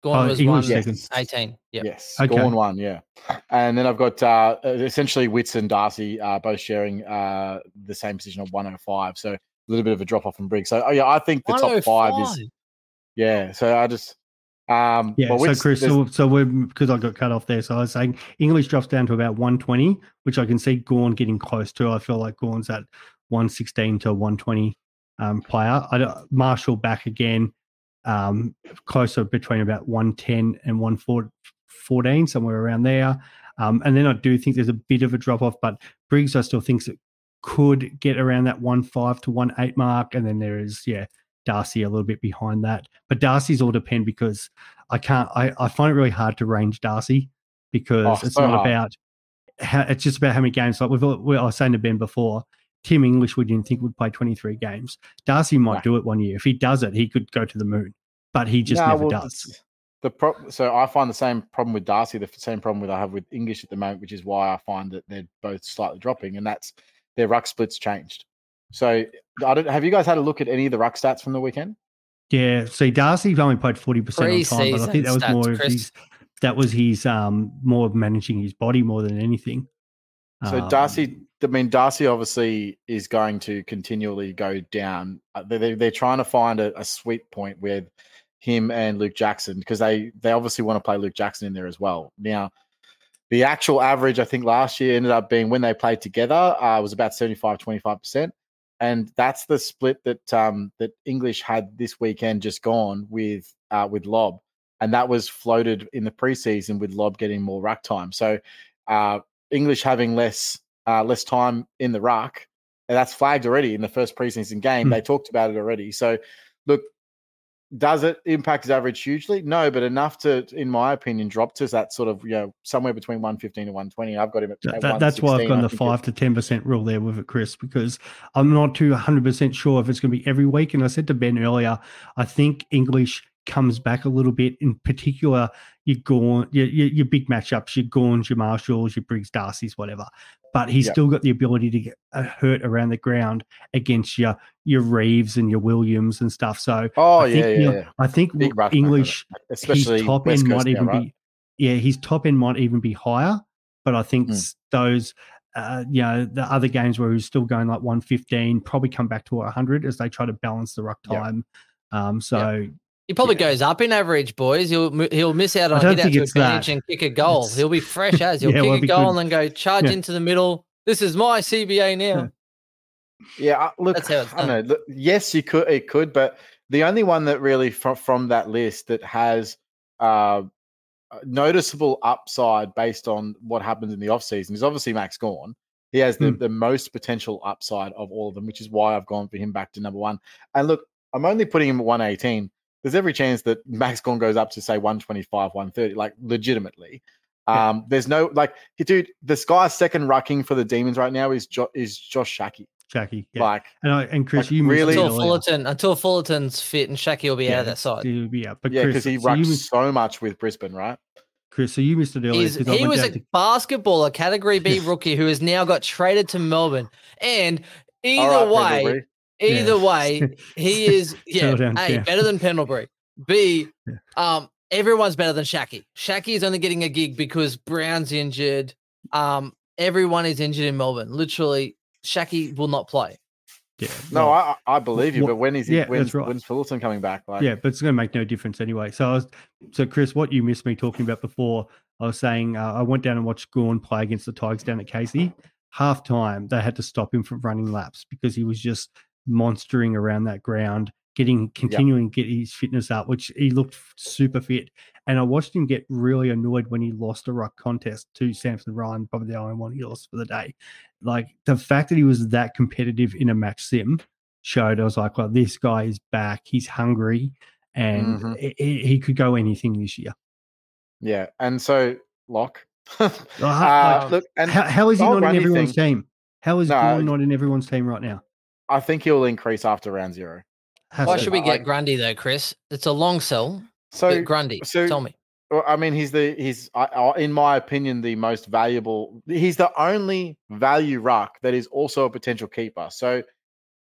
Gawn Oh, was English one second. eighteen. Yeah. Yes, Okay. Gawn one, yeah. And then I've got uh, essentially Witts and Darcy uh, both sharing uh, the same position of one oh five. So a little bit of a drop off from Briggs. So, oh, yeah, I think the top five is, yeah. So I just, um, Yeah, well, so Witts, Chris, there's- so, so we're because I got cut off there. So I was saying English drops down to about one twenty, which I can see Gawn getting close to. I feel like Gawn's at one sixteen to one twenty um, player. I don't, Marshall back again, um, closer between about one ten and one fourteen, somewhere around there. Um, and then I do think there's a bit of a drop off, but Briggs I still think it could get around that one five to one eight mark, and then there is yeah. Darcy a little bit behind that, but Darcy's all depend because I can't. I, I find it really hard to range Darcy because Oh, it's so not hard. about. How, it's just about how many games. Like we've, we, I was saying to Ben before, Tim English we didn't think would play twenty-three games. Darcy might No. do it one year. If he does it, he could go to the moon, but he just Nah, never well, does. it's- The pro- so I find the same problem with Darcy, the same problem with I have with English at the moment, which is why I find that they're both slightly dropping, and that's their ruck splits changed. So I don't. Have you guys had a look at any of the ruck stats from the weekend? Yeah, see, Darcy's only played forty percent on time, but I think that was Pre-season more stats, of Chris. his. That was his um more of managing his body more than anything. So Um, Darcy, I mean, Darcy obviously is going to continually go down. Uh, They, they, they're trying to find a, a sweet point with him and Luke Jackson because they, they obviously want to play Luke Jackson in there as well. Now, the actual average, I think last year ended up being when they played together uh, was about seventy-five, twenty-five percent. And that's the split that um, that English had this weekend just gone with uh, with Lob. And that was floated in the preseason with Lob getting more ruck time. So uh, English having less uh, less time in the ruck, and that's flagged already in the first preseason game. Hmm. They talked about it already. So, look, does it impact his average hugely? No, but enough to, in my opinion, drop to that sort of, you know, somewhere between one fifteen and one twenty. I've got him at, That, at that- that's why I've gone I the think five it- to ten percent rule there with it, Chris, because I'm not too one hundred percent sure if it's going to be every week. And I said to Ben earlier, I think English comes back a little bit. In particular, your Gawn, your, your, your big matchups, your Gawns, your Marshalls, your Briggs, Darcys, whatever. But he's Yep. still got the ability to get uh, hurt around the ground against your your Reeves and your Williams and stuff. So Oh, I yeah, think, yeah, you know, yeah. I think Big ruck, English, especially his top West end Coast might now, even right? be, yeah, his top end might even be higher. But I think Hmm. s- those, uh, you know, the other games where he's still going like one fifteen probably come back to one hundred as they try to balance the ruck Yeah. time. Um, so He probably Yeah. goes up in average, boys. He'll mi- he'll miss out I on don't hit out think to it's advantage that. and kick a goal. It's- He'll be fresh as he'll Yeah, well, kick a it'd be goal good. and then go charge Yeah. into the middle. This is my C B A now. Yeah, uh, look, That's how it's I don't know. Look, yes, you could, it could, but the only one that really from from that list that has uh, noticeable upside based on what happens in the off season is obviously Max Gawn. He has the, Hmm. the most potential upside of all of them, which is why I've gone for him back to number one. And look, I'm only putting him at one eighteen. There's every chance that Max Gawn goes up to say one twenty-five, one thirty, like legitimately. Yeah. Um, there's no like, dude. This guy's second rucking for the Demons right now is jo- is Josh Shackey. Jackie, yeah. Like, and, I, and Chris, like, you missed really- it Until earlier. Fullerton, until Fullerton's fit and Shaki will be out of that side. he'll be out. But yeah, Chris, because he so you rucks missed, so much with Brisbane, right? Chris, so you missed it earlier. He's, 'cause I he went was down a to- basketballer, category B rookie who has now got traded to Melbourne. And either All right, way, Pendlebury. either Yeah. way, he is yeah, Settle down, A, Cam. better than Pendlebury. B, Yeah. um, everyone's better than Shaki. Shaki is only getting a gig because Brown's injured. Um, everyone is injured in Melbourne. Literally, Shaki will not play. yeah, No, well, I I believe you, what- but when is he? yeah, when's, that's right. when's Fullerton coming back? Like, yeah, but it's going to make no difference anyway. So, I was, so Chris, what you missed me talking about before, I was saying uh, I went down and watched Gawn play against the Tigers down at Casey. Half time, they had to stop him from running laps because he was just monstering around that ground, getting continuing to get his fitness up, which he looked super fit. And I watched him get really annoyed when he lost a ruck contest to Samson Ryan, probably the only one he lost for the day. Like the fact that he was that competitive in a match sim showed I was like, well, this guy is back. He's hungry and Mhm. he- he, he could go anything this year. yeah, and so Locke. uh, Uh, look, and how, how is he the whole not in Grundy everyone's thing- team? How is No, Gawn not in everyone's team right now? I think he'll increase after round zero. Has Why to. should we I- get Grundy though, Chris? It's a long sell. So Get Grundy. so- Tell me. Well, I mean, he's the he's I, I, in my opinion the most valuable. He's the only value ruck that is also a potential keeper. So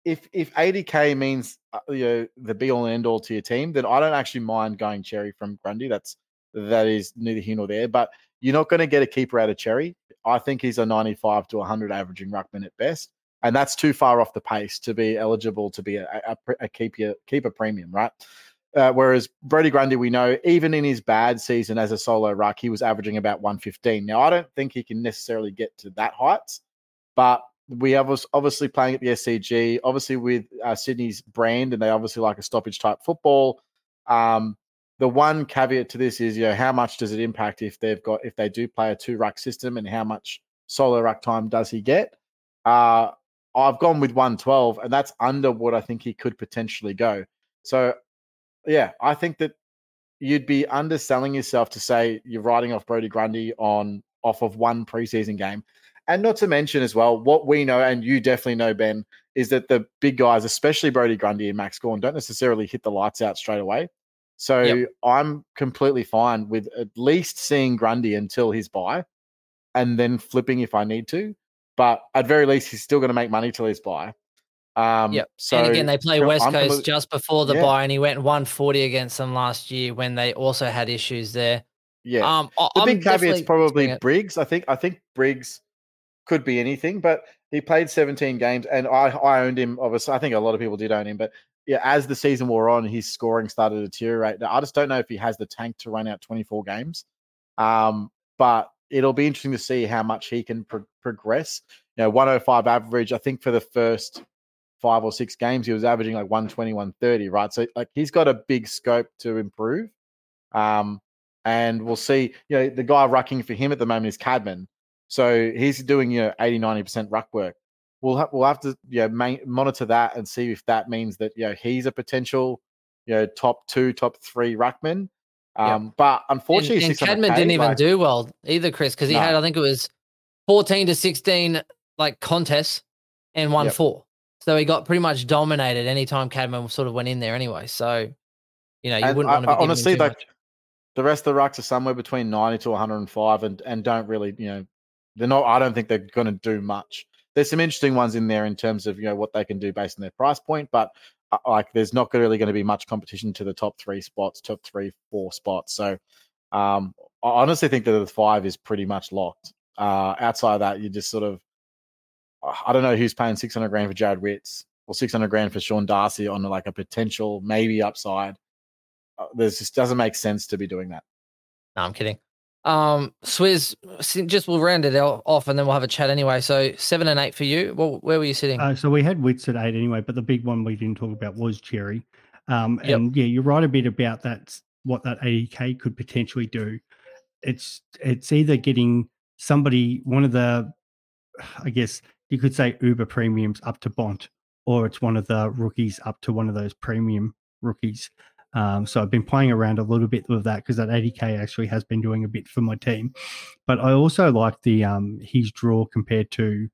if if eighty K means uh, you know the be all and end all to your team, then I don't actually mind going Cherry from Grundy. That's that is neither here nor there. But you're not going to get a keeper out of Cherry. I think he's a ninety-five to one hundred averaging ruckman at best, and that's too far off the pace to be eligible to be a, a, a keeper keeper premium, right? Uh, whereas Brodie Grundy, we know, even in his bad season as a solo ruck, he was averaging about one fifteen. Now, I don't think he can necessarily get to that heights, but we have obviously playing at the S C G, obviously with uh, Sydney's brand, and they obviously like a stoppage type football. Um, the one caveat to this is, you know, how much does it impact if they've got if they do play a two ruck system, and how much solo ruck time does he get? Uh, I've gone with one twelve, and that's under what I think he could potentially go. So, yeah, I think that you'd be underselling yourself to say you're writing off Brodie Grundy on off of one preseason game. And not to mention as well, what we know, and you definitely know, Ben, is that the big guys, especially Brodie Grundy and Max Gawn, don't necessarily hit the lights out straight away. So yep. I'm completely fine with at least seeing Grundy until his bye and then flipping if I need to. But at very least, he's still going to make money till his bye. Um, yep. So and again, they play West I'm Coast just before the yeah. bye, and he went one forty against them last year when they also had issues there. Yeah. Um, the I'm big caveat's probably it. Briggs. I think I think Briggs could be anything, but he played seventeen games, and I, I owned him. Obviously, I think a lot of people did own him, but yeah, as the season wore on, his scoring started to deteriorate. Now, I just don't know if he has the tank to run out twenty-four games. Um, but it'll be interesting to see how much he can pro- progress. You know, one oh five average. I think for the first five or six games, he was averaging like one twenty, one thirty, right? So like he's got a big scope to improve. Um, and we'll see. You know, the guy rucking for him at the moment is Cadman. So he's doing, you know, eighty, ninety percent ruck work. We'll have, we'll have to, you know, main, monitor that and see if that means that, you know, he's a potential, you know, top two, top three ruckman. Um, yep. But unfortunately, and, and Cadman didn't even like, do well either, Chris, because he no. had, I think it was fourteen to sixteen like contests and won yep. four. So he got pretty much dominated anytime Cadman sort of went in there anyway. So, you know, you and wouldn't want to be I, honestly, like much. The rest of the rucks are somewhere between ninety to one oh five and, and don't really, you know, they're not, I don't think they're going to do much. There's some interesting ones in there in terms of, you know, what they can do based on their price point, but uh, like there's not really going to be much competition to the top three spots, top three, four spots. So um, I honestly think that the five is pretty much locked. Uh, outside of that, you just sort of, I don't know who's paying six hundred grand for Jared Witts or six hundred grand for Sean Darcy on like a potential maybe upside. Uh, this just doesn't make sense to be doing that. No, I'm kidding. Um, Swizz, just we'll round it off and then we'll have a chat anyway. So seven and eight for you. Well, where were you sitting? Uh, so we had Witts at eight anyway, but the big one we didn't talk about was Cherry. Um, yep. And yeah, you're right a bit about that. What that eighty K could potentially do. It's it's either getting somebody, one of the, I guess you could say Uber premiums up to Bont, or it's one of the rookies up to one of those premium rookies. Um, so I've been playing around a little bit with that because that eighty K actually has been doing a bit for my team. But I also like the um, his draw compared to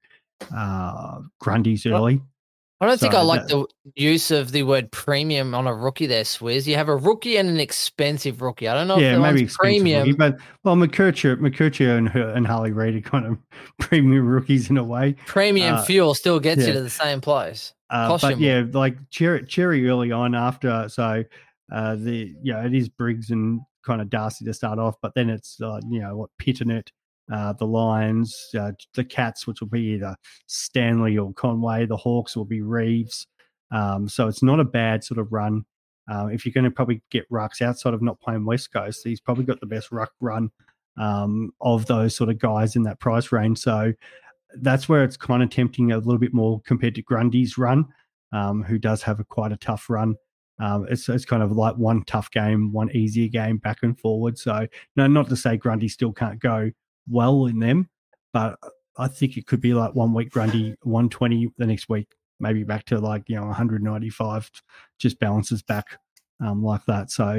uh, Grundy's early. I don't so think I like that, the use of the word premium on a rookie there, Swizz. You have a rookie and an expensive rookie. I don't know yeah, if maybe one's premium. Rookie, but well, McCurcher, McCurcher and, her, and Harley Reid are kind of premium rookies in a way. Premium uh, fuel still gets yeah. you to the same place. Uh, but yeah, like Cherry, Cherry early on after, so uh, the yeah, it is Briggs and kind of Darcy to start off, but then it's uh, you know what Pitternet, uh, the Lions, uh, the Cats, which will be either Stanley or Conway. The Hawks will be Reeves. Um, so it's not a bad sort of run. Uh, if you're going to probably get rucks outside of not playing West Coast, he's probably got the best ruck run um, of those sort of guys in that price range. So that's where it's kind of tempting a little bit more compared to Grundy's run, um, who does have a quite a tough run. Um, it's it's kind of like one tough game, one easier game back and forward. So no, not to say Grundy still can't go well in them, but I think it could be like one week Grundy one twenty, the next week maybe back to like, you know, one ninety-five, just balances back um, like that. So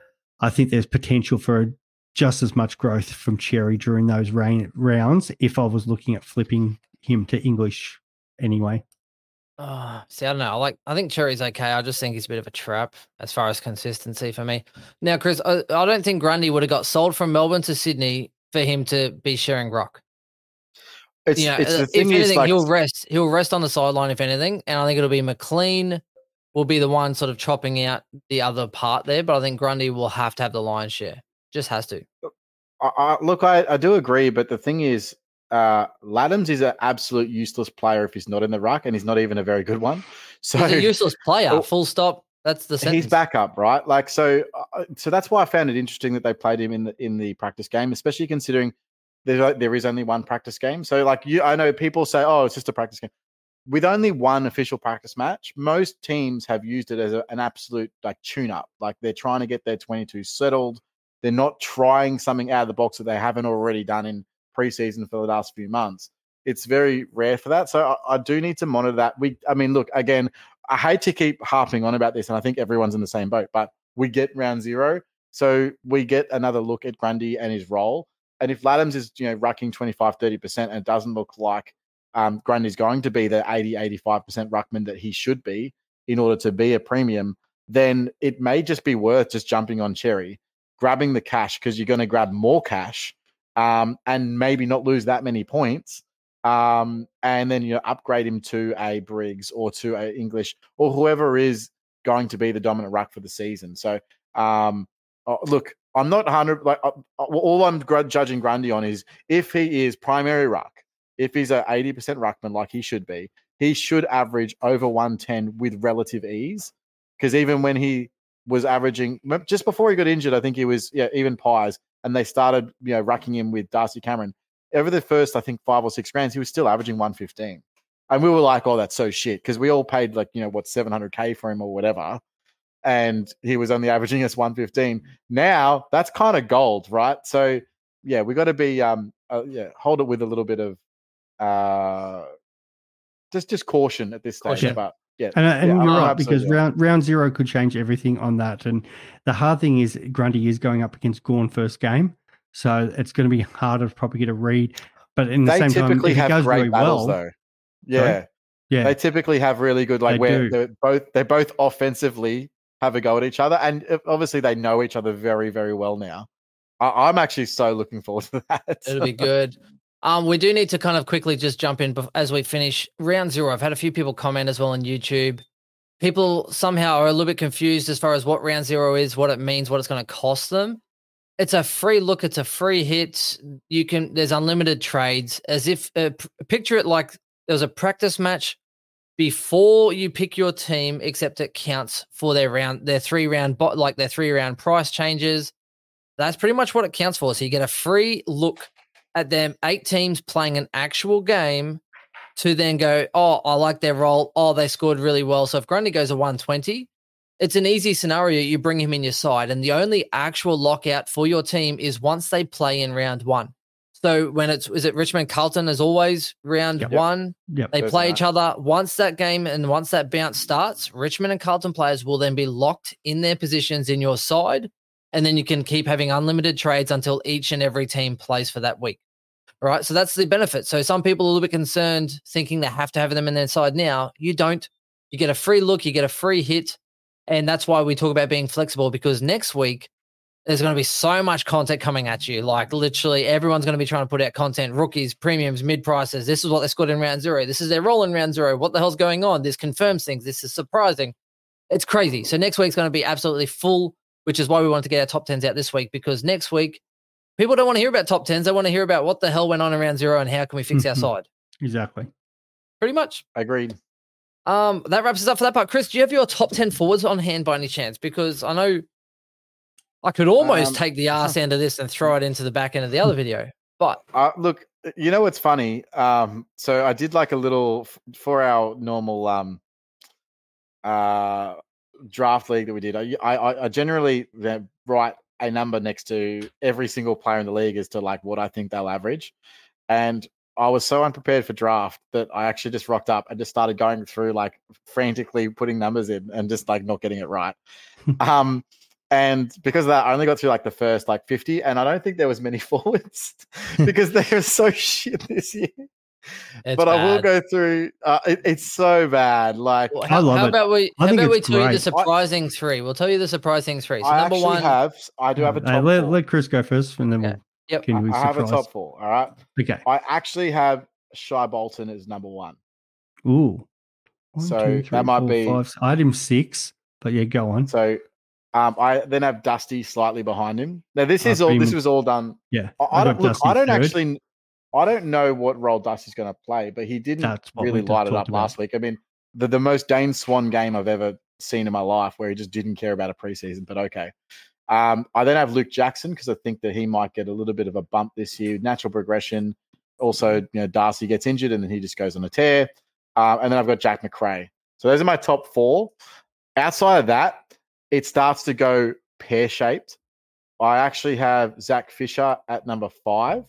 I think there's potential for just as much growth from Cherry during those rain, rounds if I was looking at flipping him to English anyway. Oh, see, I don't know. I like. I think Cherry's okay. I just think he's a bit of a trap as far as consistency for me. Now, Chris, I, I don't think Grundy would have got sold from Melbourne to Sydney for him to be sharing rock. It's you know, it's uh, the if thing is anything, like he'll rest. He'll rest on the sideline if anything, and I think it'll be McLean will be the one sort of chopping out the other part there. But I think Grundy will have to have the lion's share. Just has to. I, I, look, I, I do agree, but the thing is, uh, Laddams is an absolute useless player if he's not in the ruck, and he's not even a very good one. So He's a useless player. Oh, Full stop. That's the sentence. He's backup, right? Like so, uh, so that's why I found it interesting that they played him in the in the practice game, especially considering there there is only one practice game. So, like you, I know people say, "Oh, it's just a practice game." With only one official practice match, most teams have used it as a, an absolute like tune-up. Like they're trying to get their twenty-two settled. They're not trying something out of the box that they haven't already done in preseason for the last few months. It's very rare for that. So I, I do need to monitor that. We, I mean, look, again, I hate to keep harping on about this, and I think everyone's in the same boat, but we get round zero. So we get another look at Grundy and his role. And if Laddams is, you know, rucking twenty-five, thirty percent and it doesn't look like um, Grundy's going to be the eighty, eighty-five percent ruckman that he should be in order to be a premium, then it may just be worth just jumping on Cherry, grabbing the cash because you're going to grab more cash um, and maybe not lose that many points. Um, and then, you know, upgrade him to a Briggs or to a English or whoever is going to be the dominant ruck for the season. So, um, oh, look, I'm not one hundred, like, uh, all I'm gr- judging Grundy on is if he is primary ruck, if he's a eighty percent ruckman like he should be, he should average over one ten with relative ease. Because even when he was averaging, just before he got injured, I think he was, yeah, even Pies, and they started, you know, rucking him with Darcy Cameron. Over the first, I think, five or six grands, he was still averaging one fifteen. And we were like, oh, that's so shit. Because we all paid, like, you know, what, seven hundred K for him or whatever. And he was only averaging us one fifteen. Now, that's kind of gold, right? So, yeah, we got to be, um, uh, yeah, hold it with a little bit of uh, just just caution at this stage. Caution. But, yeah. And, and yeah, you're I'm right, because absolutely right. round round zero could change everything on that. And the hard thing is Grundy is going up against Gawn first game. So it's going to be harder to probably get a read. But in the They same time, typically if it have goes great really battles, well, though. Yeah. Sorry? Yeah. They typically have really good, like, They where do. they're both they both offensively have a go at each other, and obviously they know each other very, very well now. I, I'm actually so looking forward to that. It'll be good. Um, we do need to kind of quickly just jump in bef- as we finish round zero. I've had a few people comment as well on YouTube. People somehow are a little bit confused as far as what round zero is, what it means, what it's going to cost them. It's a free look. It's a free hit. You can. There's unlimited trades. As if uh, p- picture it like there was a practice match before you pick your team, except it counts for their round, their three round, bot like their three round price changes. That's pretty much what it counts for. So you get a free look at them eight teams playing an actual game to then go, oh, I like their role. Oh, they scored really well. So if Grundy goes a one twenty, it's an easy scenario. You bring him in your side, and the only actual lockout for your team is once they play in round one. So when it's, is it Richmond Carlton as always, round Yep. one, Yep. they Thursday play night. each other. Once that game and once that bounce starts, Richmond and Carlton players will then be locked in their positions in your side, and then you can keep having unlimited trades until each and every team plays for that week. All right, so that's the benefit. So some people are a little bit concerned, thinking they have to have them in their side now. You don't. You get a free look, you get a free hit, and that's why we talk about being flexible, because next week there's going to be so much content coming at you. Like literally everyone's going to be trying to put out content, rookies, premiums, mid-prices. This is what they scored in round zero. This is their role in round zero. What the hell's going on? This confirms things. This is surprising. It's crazy. So next week's going to be absolutely full, which is why we wanted to get our top tens out this week, because next week people don't want to hear about top tens. They want to hear about what the hell went on in round zero and how can we fix our Mhm. side. Exactly. Pretty much. Agreed. Um, that wraps us up for that part. Chris, do you have your top ten forwards on hand by any chance? Because I know I could almost Um, take the arse end of this and throw it into the back end of the other video. But Uh, look, you know what's funny? Um, so I did like a little for our normal um, uh, draft league that we did. I, I, I generally write a number next to every single player in the league as to like what I think they'll average. And I was so unprepared for draft that I actually just rocked up and just started going through like frantically putting numbers in and just like not getting it right. um, and because of that, I only got through like the first like fifty, and I don't think there was many forwards because they were so shit this year. it's but I will bad. go through. Uh, it, it's so bad. Like Well, I how, love how it. about we? I How think about we it's tell you the great. surprising three? We'll tell you the surprising three. So I number actually one, have. I do have a Uh, top let, four. let Chris go first, and then Okay. we'll Yep. continue I, with I have a surprise. top four. All right. Okay. I actually have Shy Bolton as number one. Ooh. One, So two, that three, might four, be- five. I had him six, but yeah, go on. So um, I then have Dusty slightly behind him. Now this I've is all. been- This was all done. Yeah. I, I I don't got look. Dusty I don't third. actually. I don't know what role Dusty's going to play, but he didn't That's what really we light it talked up last week. I mean, the, the most Dane Swan game I've ever seen in my life, where he just didn't care about a preseason. But okay. Um, I then have Luke Jackson because I think that he might get a little bit of a bump this year. Natural progression. Also, you know, Darcy gets injured and then he just goes on a tear. Um, and then I've got Jack McRae. So those are my top four. Outside of that, it starts to go pear-shaped. I actually have Zach Fisher at number five.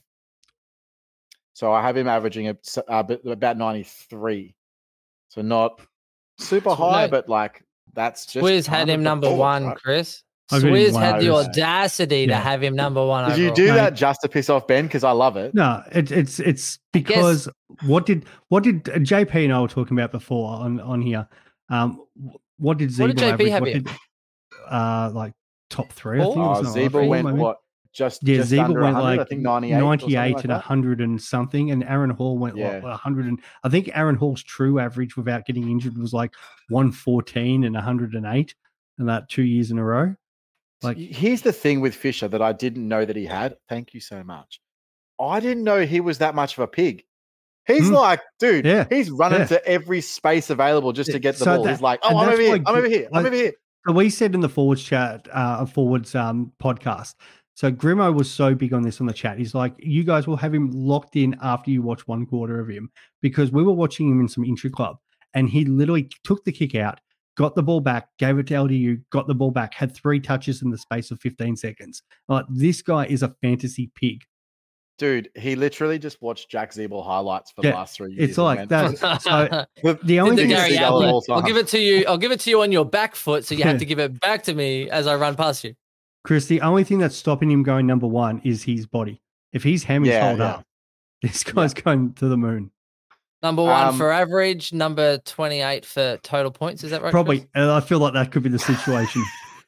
So I have him averaging a, uh, about ninety-three. So not super So, high, no. but like that's just. Swizz kind had of him the number thought, one, right? Chris. I got him Swizz one. had the No. audacity to Yeah. have him number one. Did you overall. do No. that just to piss off Ben? Because I love it. No, it, it's it's I guess- because what did what did uh, J P and I were talking about before on on here? Um, what did What did Zeeble J P average? have What here? did uh like top three? I Four? think it Oh, was not Zeeble four, went maybe. what? Just Yeah, just Zeeble under went one hundred, like I think ninety-eight, or something ninety-eight like and a that. hundred and something, and Aaron Hall went Yeah. what a hundred and I think Aaron Hall's true average without getting injured was like one fourteen and a hundred and eight, and that two years in a row. Like Here's the thing with Fisher that I didn't know that he had. Thank you so much. I didn't know he was that much of a pig. He's Hmm. like, dude, Yeah, he's running yeah. to every space available just to Yeah, get the so ball. that- he's like, and oh, I'm that's over here. why I'm over here. I'm like- over here. So we said in the forwards chat, uh, forwards um, podcast. So Grimo was so big on this on the chat. He's like, you guys will have him locked in after you watch one quarter of him, because we were watching him in some intra club, and he literally took the kick out, got the ball back, gave it to L D U, got the ball back, had three touches in the space of fifteen seconds. Like, this guy is a fantasy pig. Dude, he literally just watched Jack Zeeble highlights for Yeah, the last three years. It's like and that. went, So the, the only Did thing the that's Gary Seagull of Ablett. all I'll time. give it to you. I'll give it to you on your back foot, so you have Yeah. to give it back to me as I run past you. Chris, the only thing that's stopping him going number one is his body. If his hammies Yeah, hold yeah. up, this guy's going to the moon. Number one Um, for average, number twenty-eight for total points. Is that right? Probably. Chris? And I feel like that could be the situation.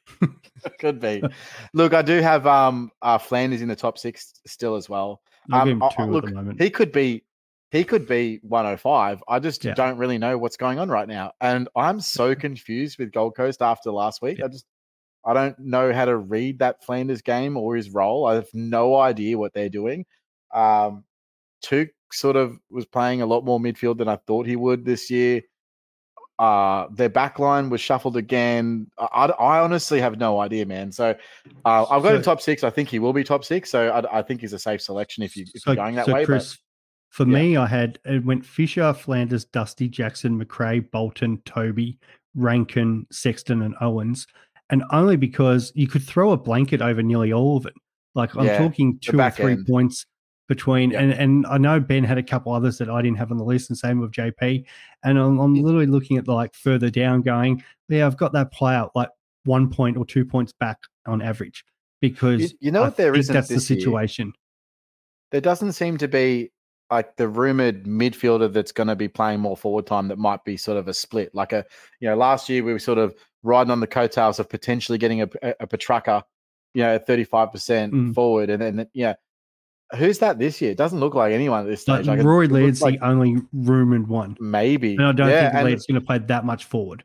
Could be. Look, I do have um uh, Flanders in the top six still as well. I'll Um, give him I- two I- at look, the moment. He could be, he could be one oh five. I just Yeah. don't really know what's going on right now, and I'm so confused with Gold Coast after last week. Yeah. I just, I don't know how to read that Flanders game or his role. I have no idea what they're doing. Um, Tuke sort of was playing a lot more midfield than I thought he would this year. Uh, their back line was shuffled again. I, I, I honestly have no idea, man. So uh, I've got him So- top six. I think he will be top six. So I, I think he's a safe selection if, you, if So, you're going that so way. Chris, for yeah. me, I had it went Fisher, Flanders, Dusty, Jackson, McRae, Bolton, Toby, Rankin, Sexton, and Owens, and only because you could throw a blanket over nearly all of it. Like I'm Yeah, talking two or back three end. points between, Yeah. and and I know Ben had a couple others that I didn't have on the list, and same with J P. And I'm, I'm literally looking at the, like further down, going, yeah, I've got that player like one point or two points back on average, because You- you know I what there think isn't that's the this year? situation. There doesn't seem to be like the rumored midfielder that's going to be playing more forward time that might be sort of a split. Like a, you know, last year we were sort of riding on the coattails of potentially getting a, a, a Petrarca, you know, at thirty-five percent Mm. forward. And then, yeah, who's that this year? It doesn't look like anyone at this Like stage. Like, it- Roy it looks Laird's like the only rumored one. maybe. And I don't yeah, think and, Laird's going to play that much forward.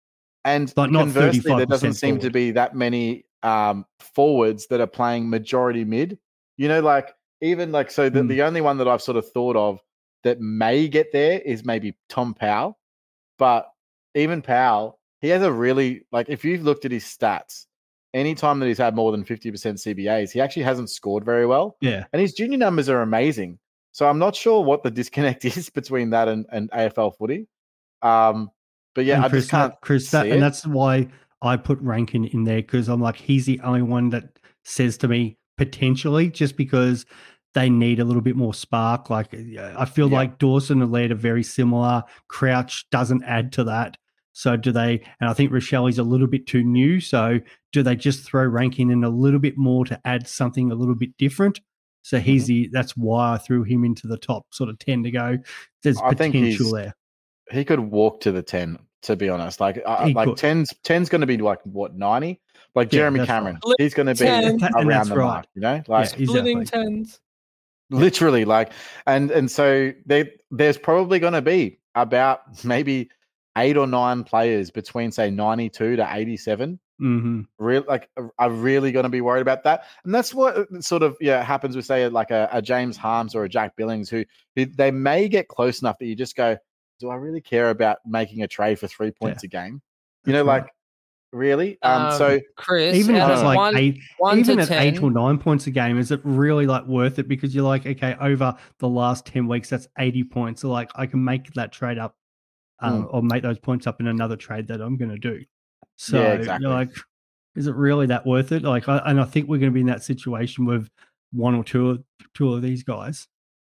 and like, not conversely, there thirty-five doesn't percent seem to forward. be that many um, forwards that are playing majority mid. You know, like even like, so the, Mm. the only one that I've sort of thought of that may get there is maybe Tom Powell. But even Powell, he has a really, like, if you've looked at his stats, anytime that he's had more than fifty percent C B As, he actually hasn't scored very well. Yeah. And his junior numbers are amazing. So I'm not sure what the disconnect is between that and, and A F L footy. Um, but yeah, and I Chris, just can't. that, Chris, that, see and it. that's why I put Rankin in there, because I'm like, he's the only one that says to me potentially, just because they need a little bit more spark. Like I feel Yeah. like Dawson and Laird are very similar. Crouch doesn't add to that. So do they? And I think Rochelle's a little bit too new. So do they just throw Rankin in a little bit more to add something a little bit different? So he's Mm-hmm. the. That's why I threw him into the top sort of ten to go. There's I think potential he's- there. He could walk to the ten, to be honest. Like, uh, He like could. ten's ten's going to be like what ninety? Like Yeah, Jeremy that's Cameron, right. he's going to be ten. And around that's the right. mark. You know, like Yeah, Splitting exactly. tens. Literally, like, and and so there, there's probably going to be about maybe eight or nine players between say ninety-two to eighty-seven. Mm-hmm. Real like are really going to be worried about that, and that's what sort of yeah happens with say like a, a James Harms or a Jack Billings, who, who they may get close enough that you just go, do I really care about making a trade for three points Yeah. a game? You know, That's right. like really. Um, Um, so Chris, even if out it's of like one, eight, one even to at ten, eight or nine points a game, is it really like worth it? Because you're like, okay, over the last ten weeks, that's eighty points. So like, I can make that trade up, um, or make those points up in another trade that I'm going to do. So Yeah, exactly. you're like, is it really that worth it? Like, I, and I think we're going to be in that situation with one or two of two of these guys.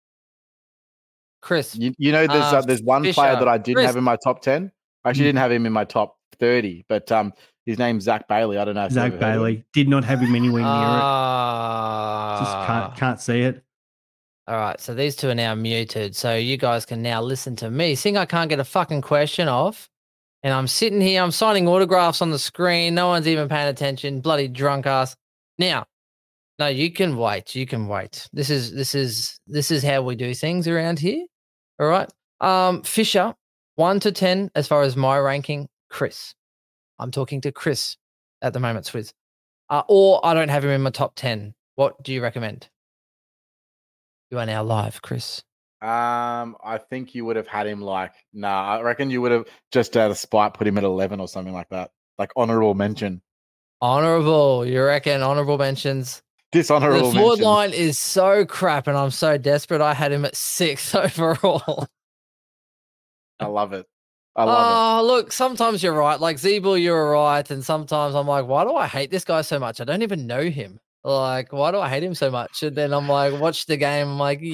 Chris, you, you know, there's uh, uh, there's one Fisher, player that I didn't Chris. have in my top ten. I actually Mm. didn't have him in my top thirty, but um, his name's Zach Bailey. I don't know if Zach you've ever heard of him. Bailey did not have him anywhere near Ah, it. Just can't can't see it. All right, so these two are now muted, so you guys can now listen to me. Seeing I can't get a fucking question off, and I'm sitting here, I'm signing autographs on the screen. No one's even paying attention. Bloody drunk ass. Now, no, you can wait. You can wait. This is this is this is how we do things around here. All right. Um, Fisher, one to ten as far as my ranking. Chris, I'm talking to Chris at the moment, Swizz. Uh, or I don't have him in my top ten. What do you recommend? You are now live, Chris. Um, I think you would have had him like, nah, I reckon you would have just out of spite put him at eleven or something like that. Like honorable mention. Honorable, you reckon? Honorable mentions. Dishonorable The forward mention. line is so crap, and I'm so desperate. I had him at six overall. I love it. I love Oh, look, sometimes you're right. Like Zeeble, you're right. And sometimes I'm like, why do I hate this guy so much? I don't even know him. Like, why do I hate him so much? And then I'm like, watch the game. I'm like,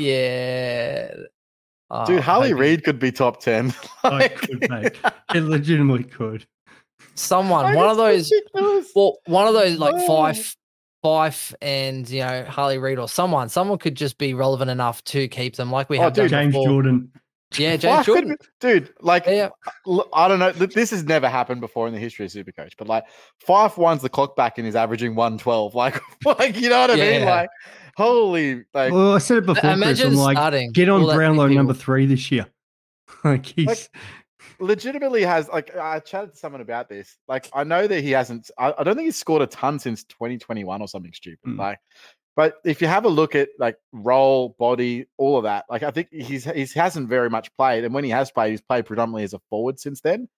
yeah. Oh, it. Dude, Harley maybe Reid could be top ten. I Like- could, mate. It legitimately could. Someone, Like, one of it's those, ridiculous. well, one of those like No. Fife, Fife and, you know, Harley Reid or someone, someone could just be relevant enough to keep them like we Oh, have dude, done James before. Jordan. Yeah, James Fife could Jordan. be- dude, like, Yeah. look, I don't know. th- This has never happened before in the history of Supercoach, but like, Fife winds the clock back and is averaging one twelve. Like, like you know what I mean? Yeah. Like, holy, like, Well, I said it before, Chris. Imagine I'm like, starting. get on all that Brownlow people- number three this year. Like he's Like, legitimately has, like, I chatted to someone about this. Like, I know that he hasn't, I, I don't think he's scored a ton since twenty twenty-one or something stupid. Mm. Like, but if you have a look at like role, body, all of that, like I think he's he hasn't very much played, and when he has played, he's played predominantly as a forward since then.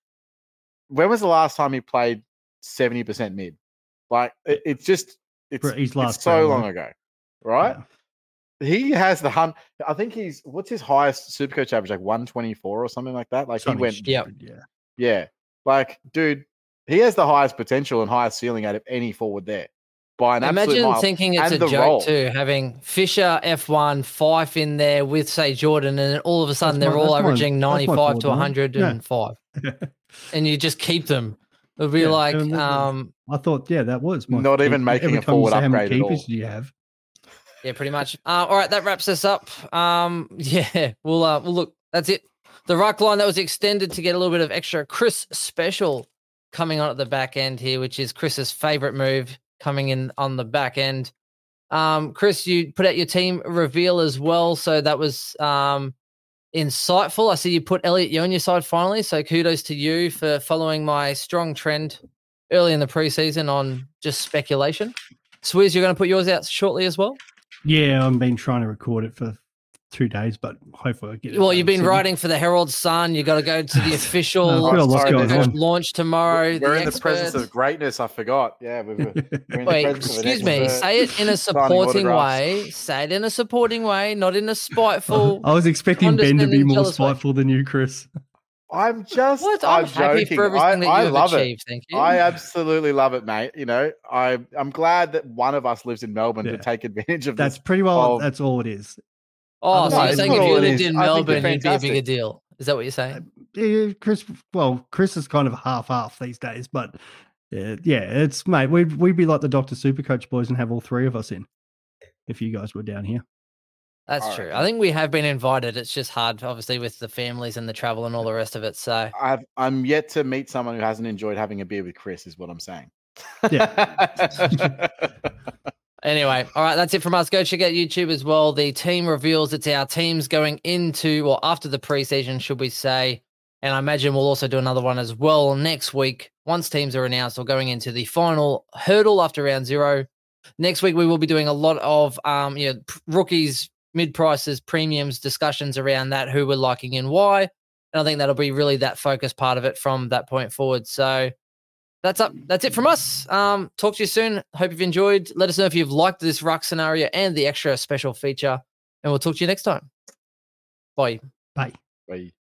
When was the last time he played seventy percent mid? Like it, it's just it's, For his last it's so Brownlow. long ago, right? Yeah. He has the hun. I think he's what's his highest Supercoach average, like one twenty-four or something like that. Like Something he went, stupid, yeah. yeah, like dude, he has the highest potential and highest ceiling out of any forward there by an absolute Imagine mile. thinking it's And a the joke role. too, having Fisher, F one, Fife in there with, say, Jordan, and then all of a sudden That's they're my- all that's my- averaging that's my ninety-five forward to line. one hundred five, and you just keep them. It'll be Yeah, like, and then- um, I thought, yeah, that was my Not even keep- making every a time you forward say how many upgrade at keepers all. do you have? yeah, pretty much. Uh, all right, that wraps us up. Um, yeah, we'll, uh, we'll look. That's it. The ruck line that was extended to get a little bit of extra Chris special coming on at the back end here, which is Chris's favorite move coming in on the back end. Um, Chris, you put out your team reveal as well, so that was um, insightful. I see you put Elliot Yeo on your side finally, so kudos to you for following my strong trend early in the preseason on just speculation. Swizz, you're going to put yours out shortly as well? Yeah, I've been trying to record it for two days, but hopefully I get it. Well, done you've been soon. writing for the Herald Sun. You got to go to the official No, I've got a lot Sorry, going there's on. launch tomorrow. We're in the experts. presence of greatness. I forgot. Yeah, we're, we're in the Wait, presence of an excuse me. expert. Say it in a signing supporting autographs. way. Say it in a supporting way, not in a spiteful. I was expecting Ben to be condescending, more jealous way. spiteful than you, Chris. I'm just, What? I'm, I'm, happy joking. for everything I, that you I have love achieved. it. Thank you. I absolutely love it, mate. You know, I I'm glad that one of us lives in Melbourne Yeah. to take advantage of That's this. pretty well. of- That's all it is. oh, so No, you're it's saying not if you all it lived is. in I think Melbourne, they're you'd be a bigger fantastic. deal. Is that what you're saying? Yeah, Chris. Well, Chris is kind of half-half these days, but uh, yeah, it's mate. We'd we'd be like the Doctor Supercoach boys and have all three of us in if you guys were down here. That's All true. right. I think we have been invited. It's just hard, obviously, with the families and the travel and all the rest of it. So, I've I'm yet to meet someone who hasn't enjoyed having a beer with Chris. Is what I'm saying. Yeah. Anyway, all right, that's it from us. Go check out YouTube as well. The team reveals, it's our teams going into or after the preseason, should we say. And I imagine we'll also do another one as well next week once teams are announced or going into the final hurdle after round zero. Next week, we will be doing a lot of um, you know, rookies, mid-prices, premiums, discussions around that, who we're liking and why. And I think that'll be really that focus part of it from that point forward. So that's up. That's it from us. Um, talk to you soon. Hope you've enjoyed. Let us know if you've liked this ruck scenario and the extra special feature. And we'll talk to you next time. Bye. Bye. Bye.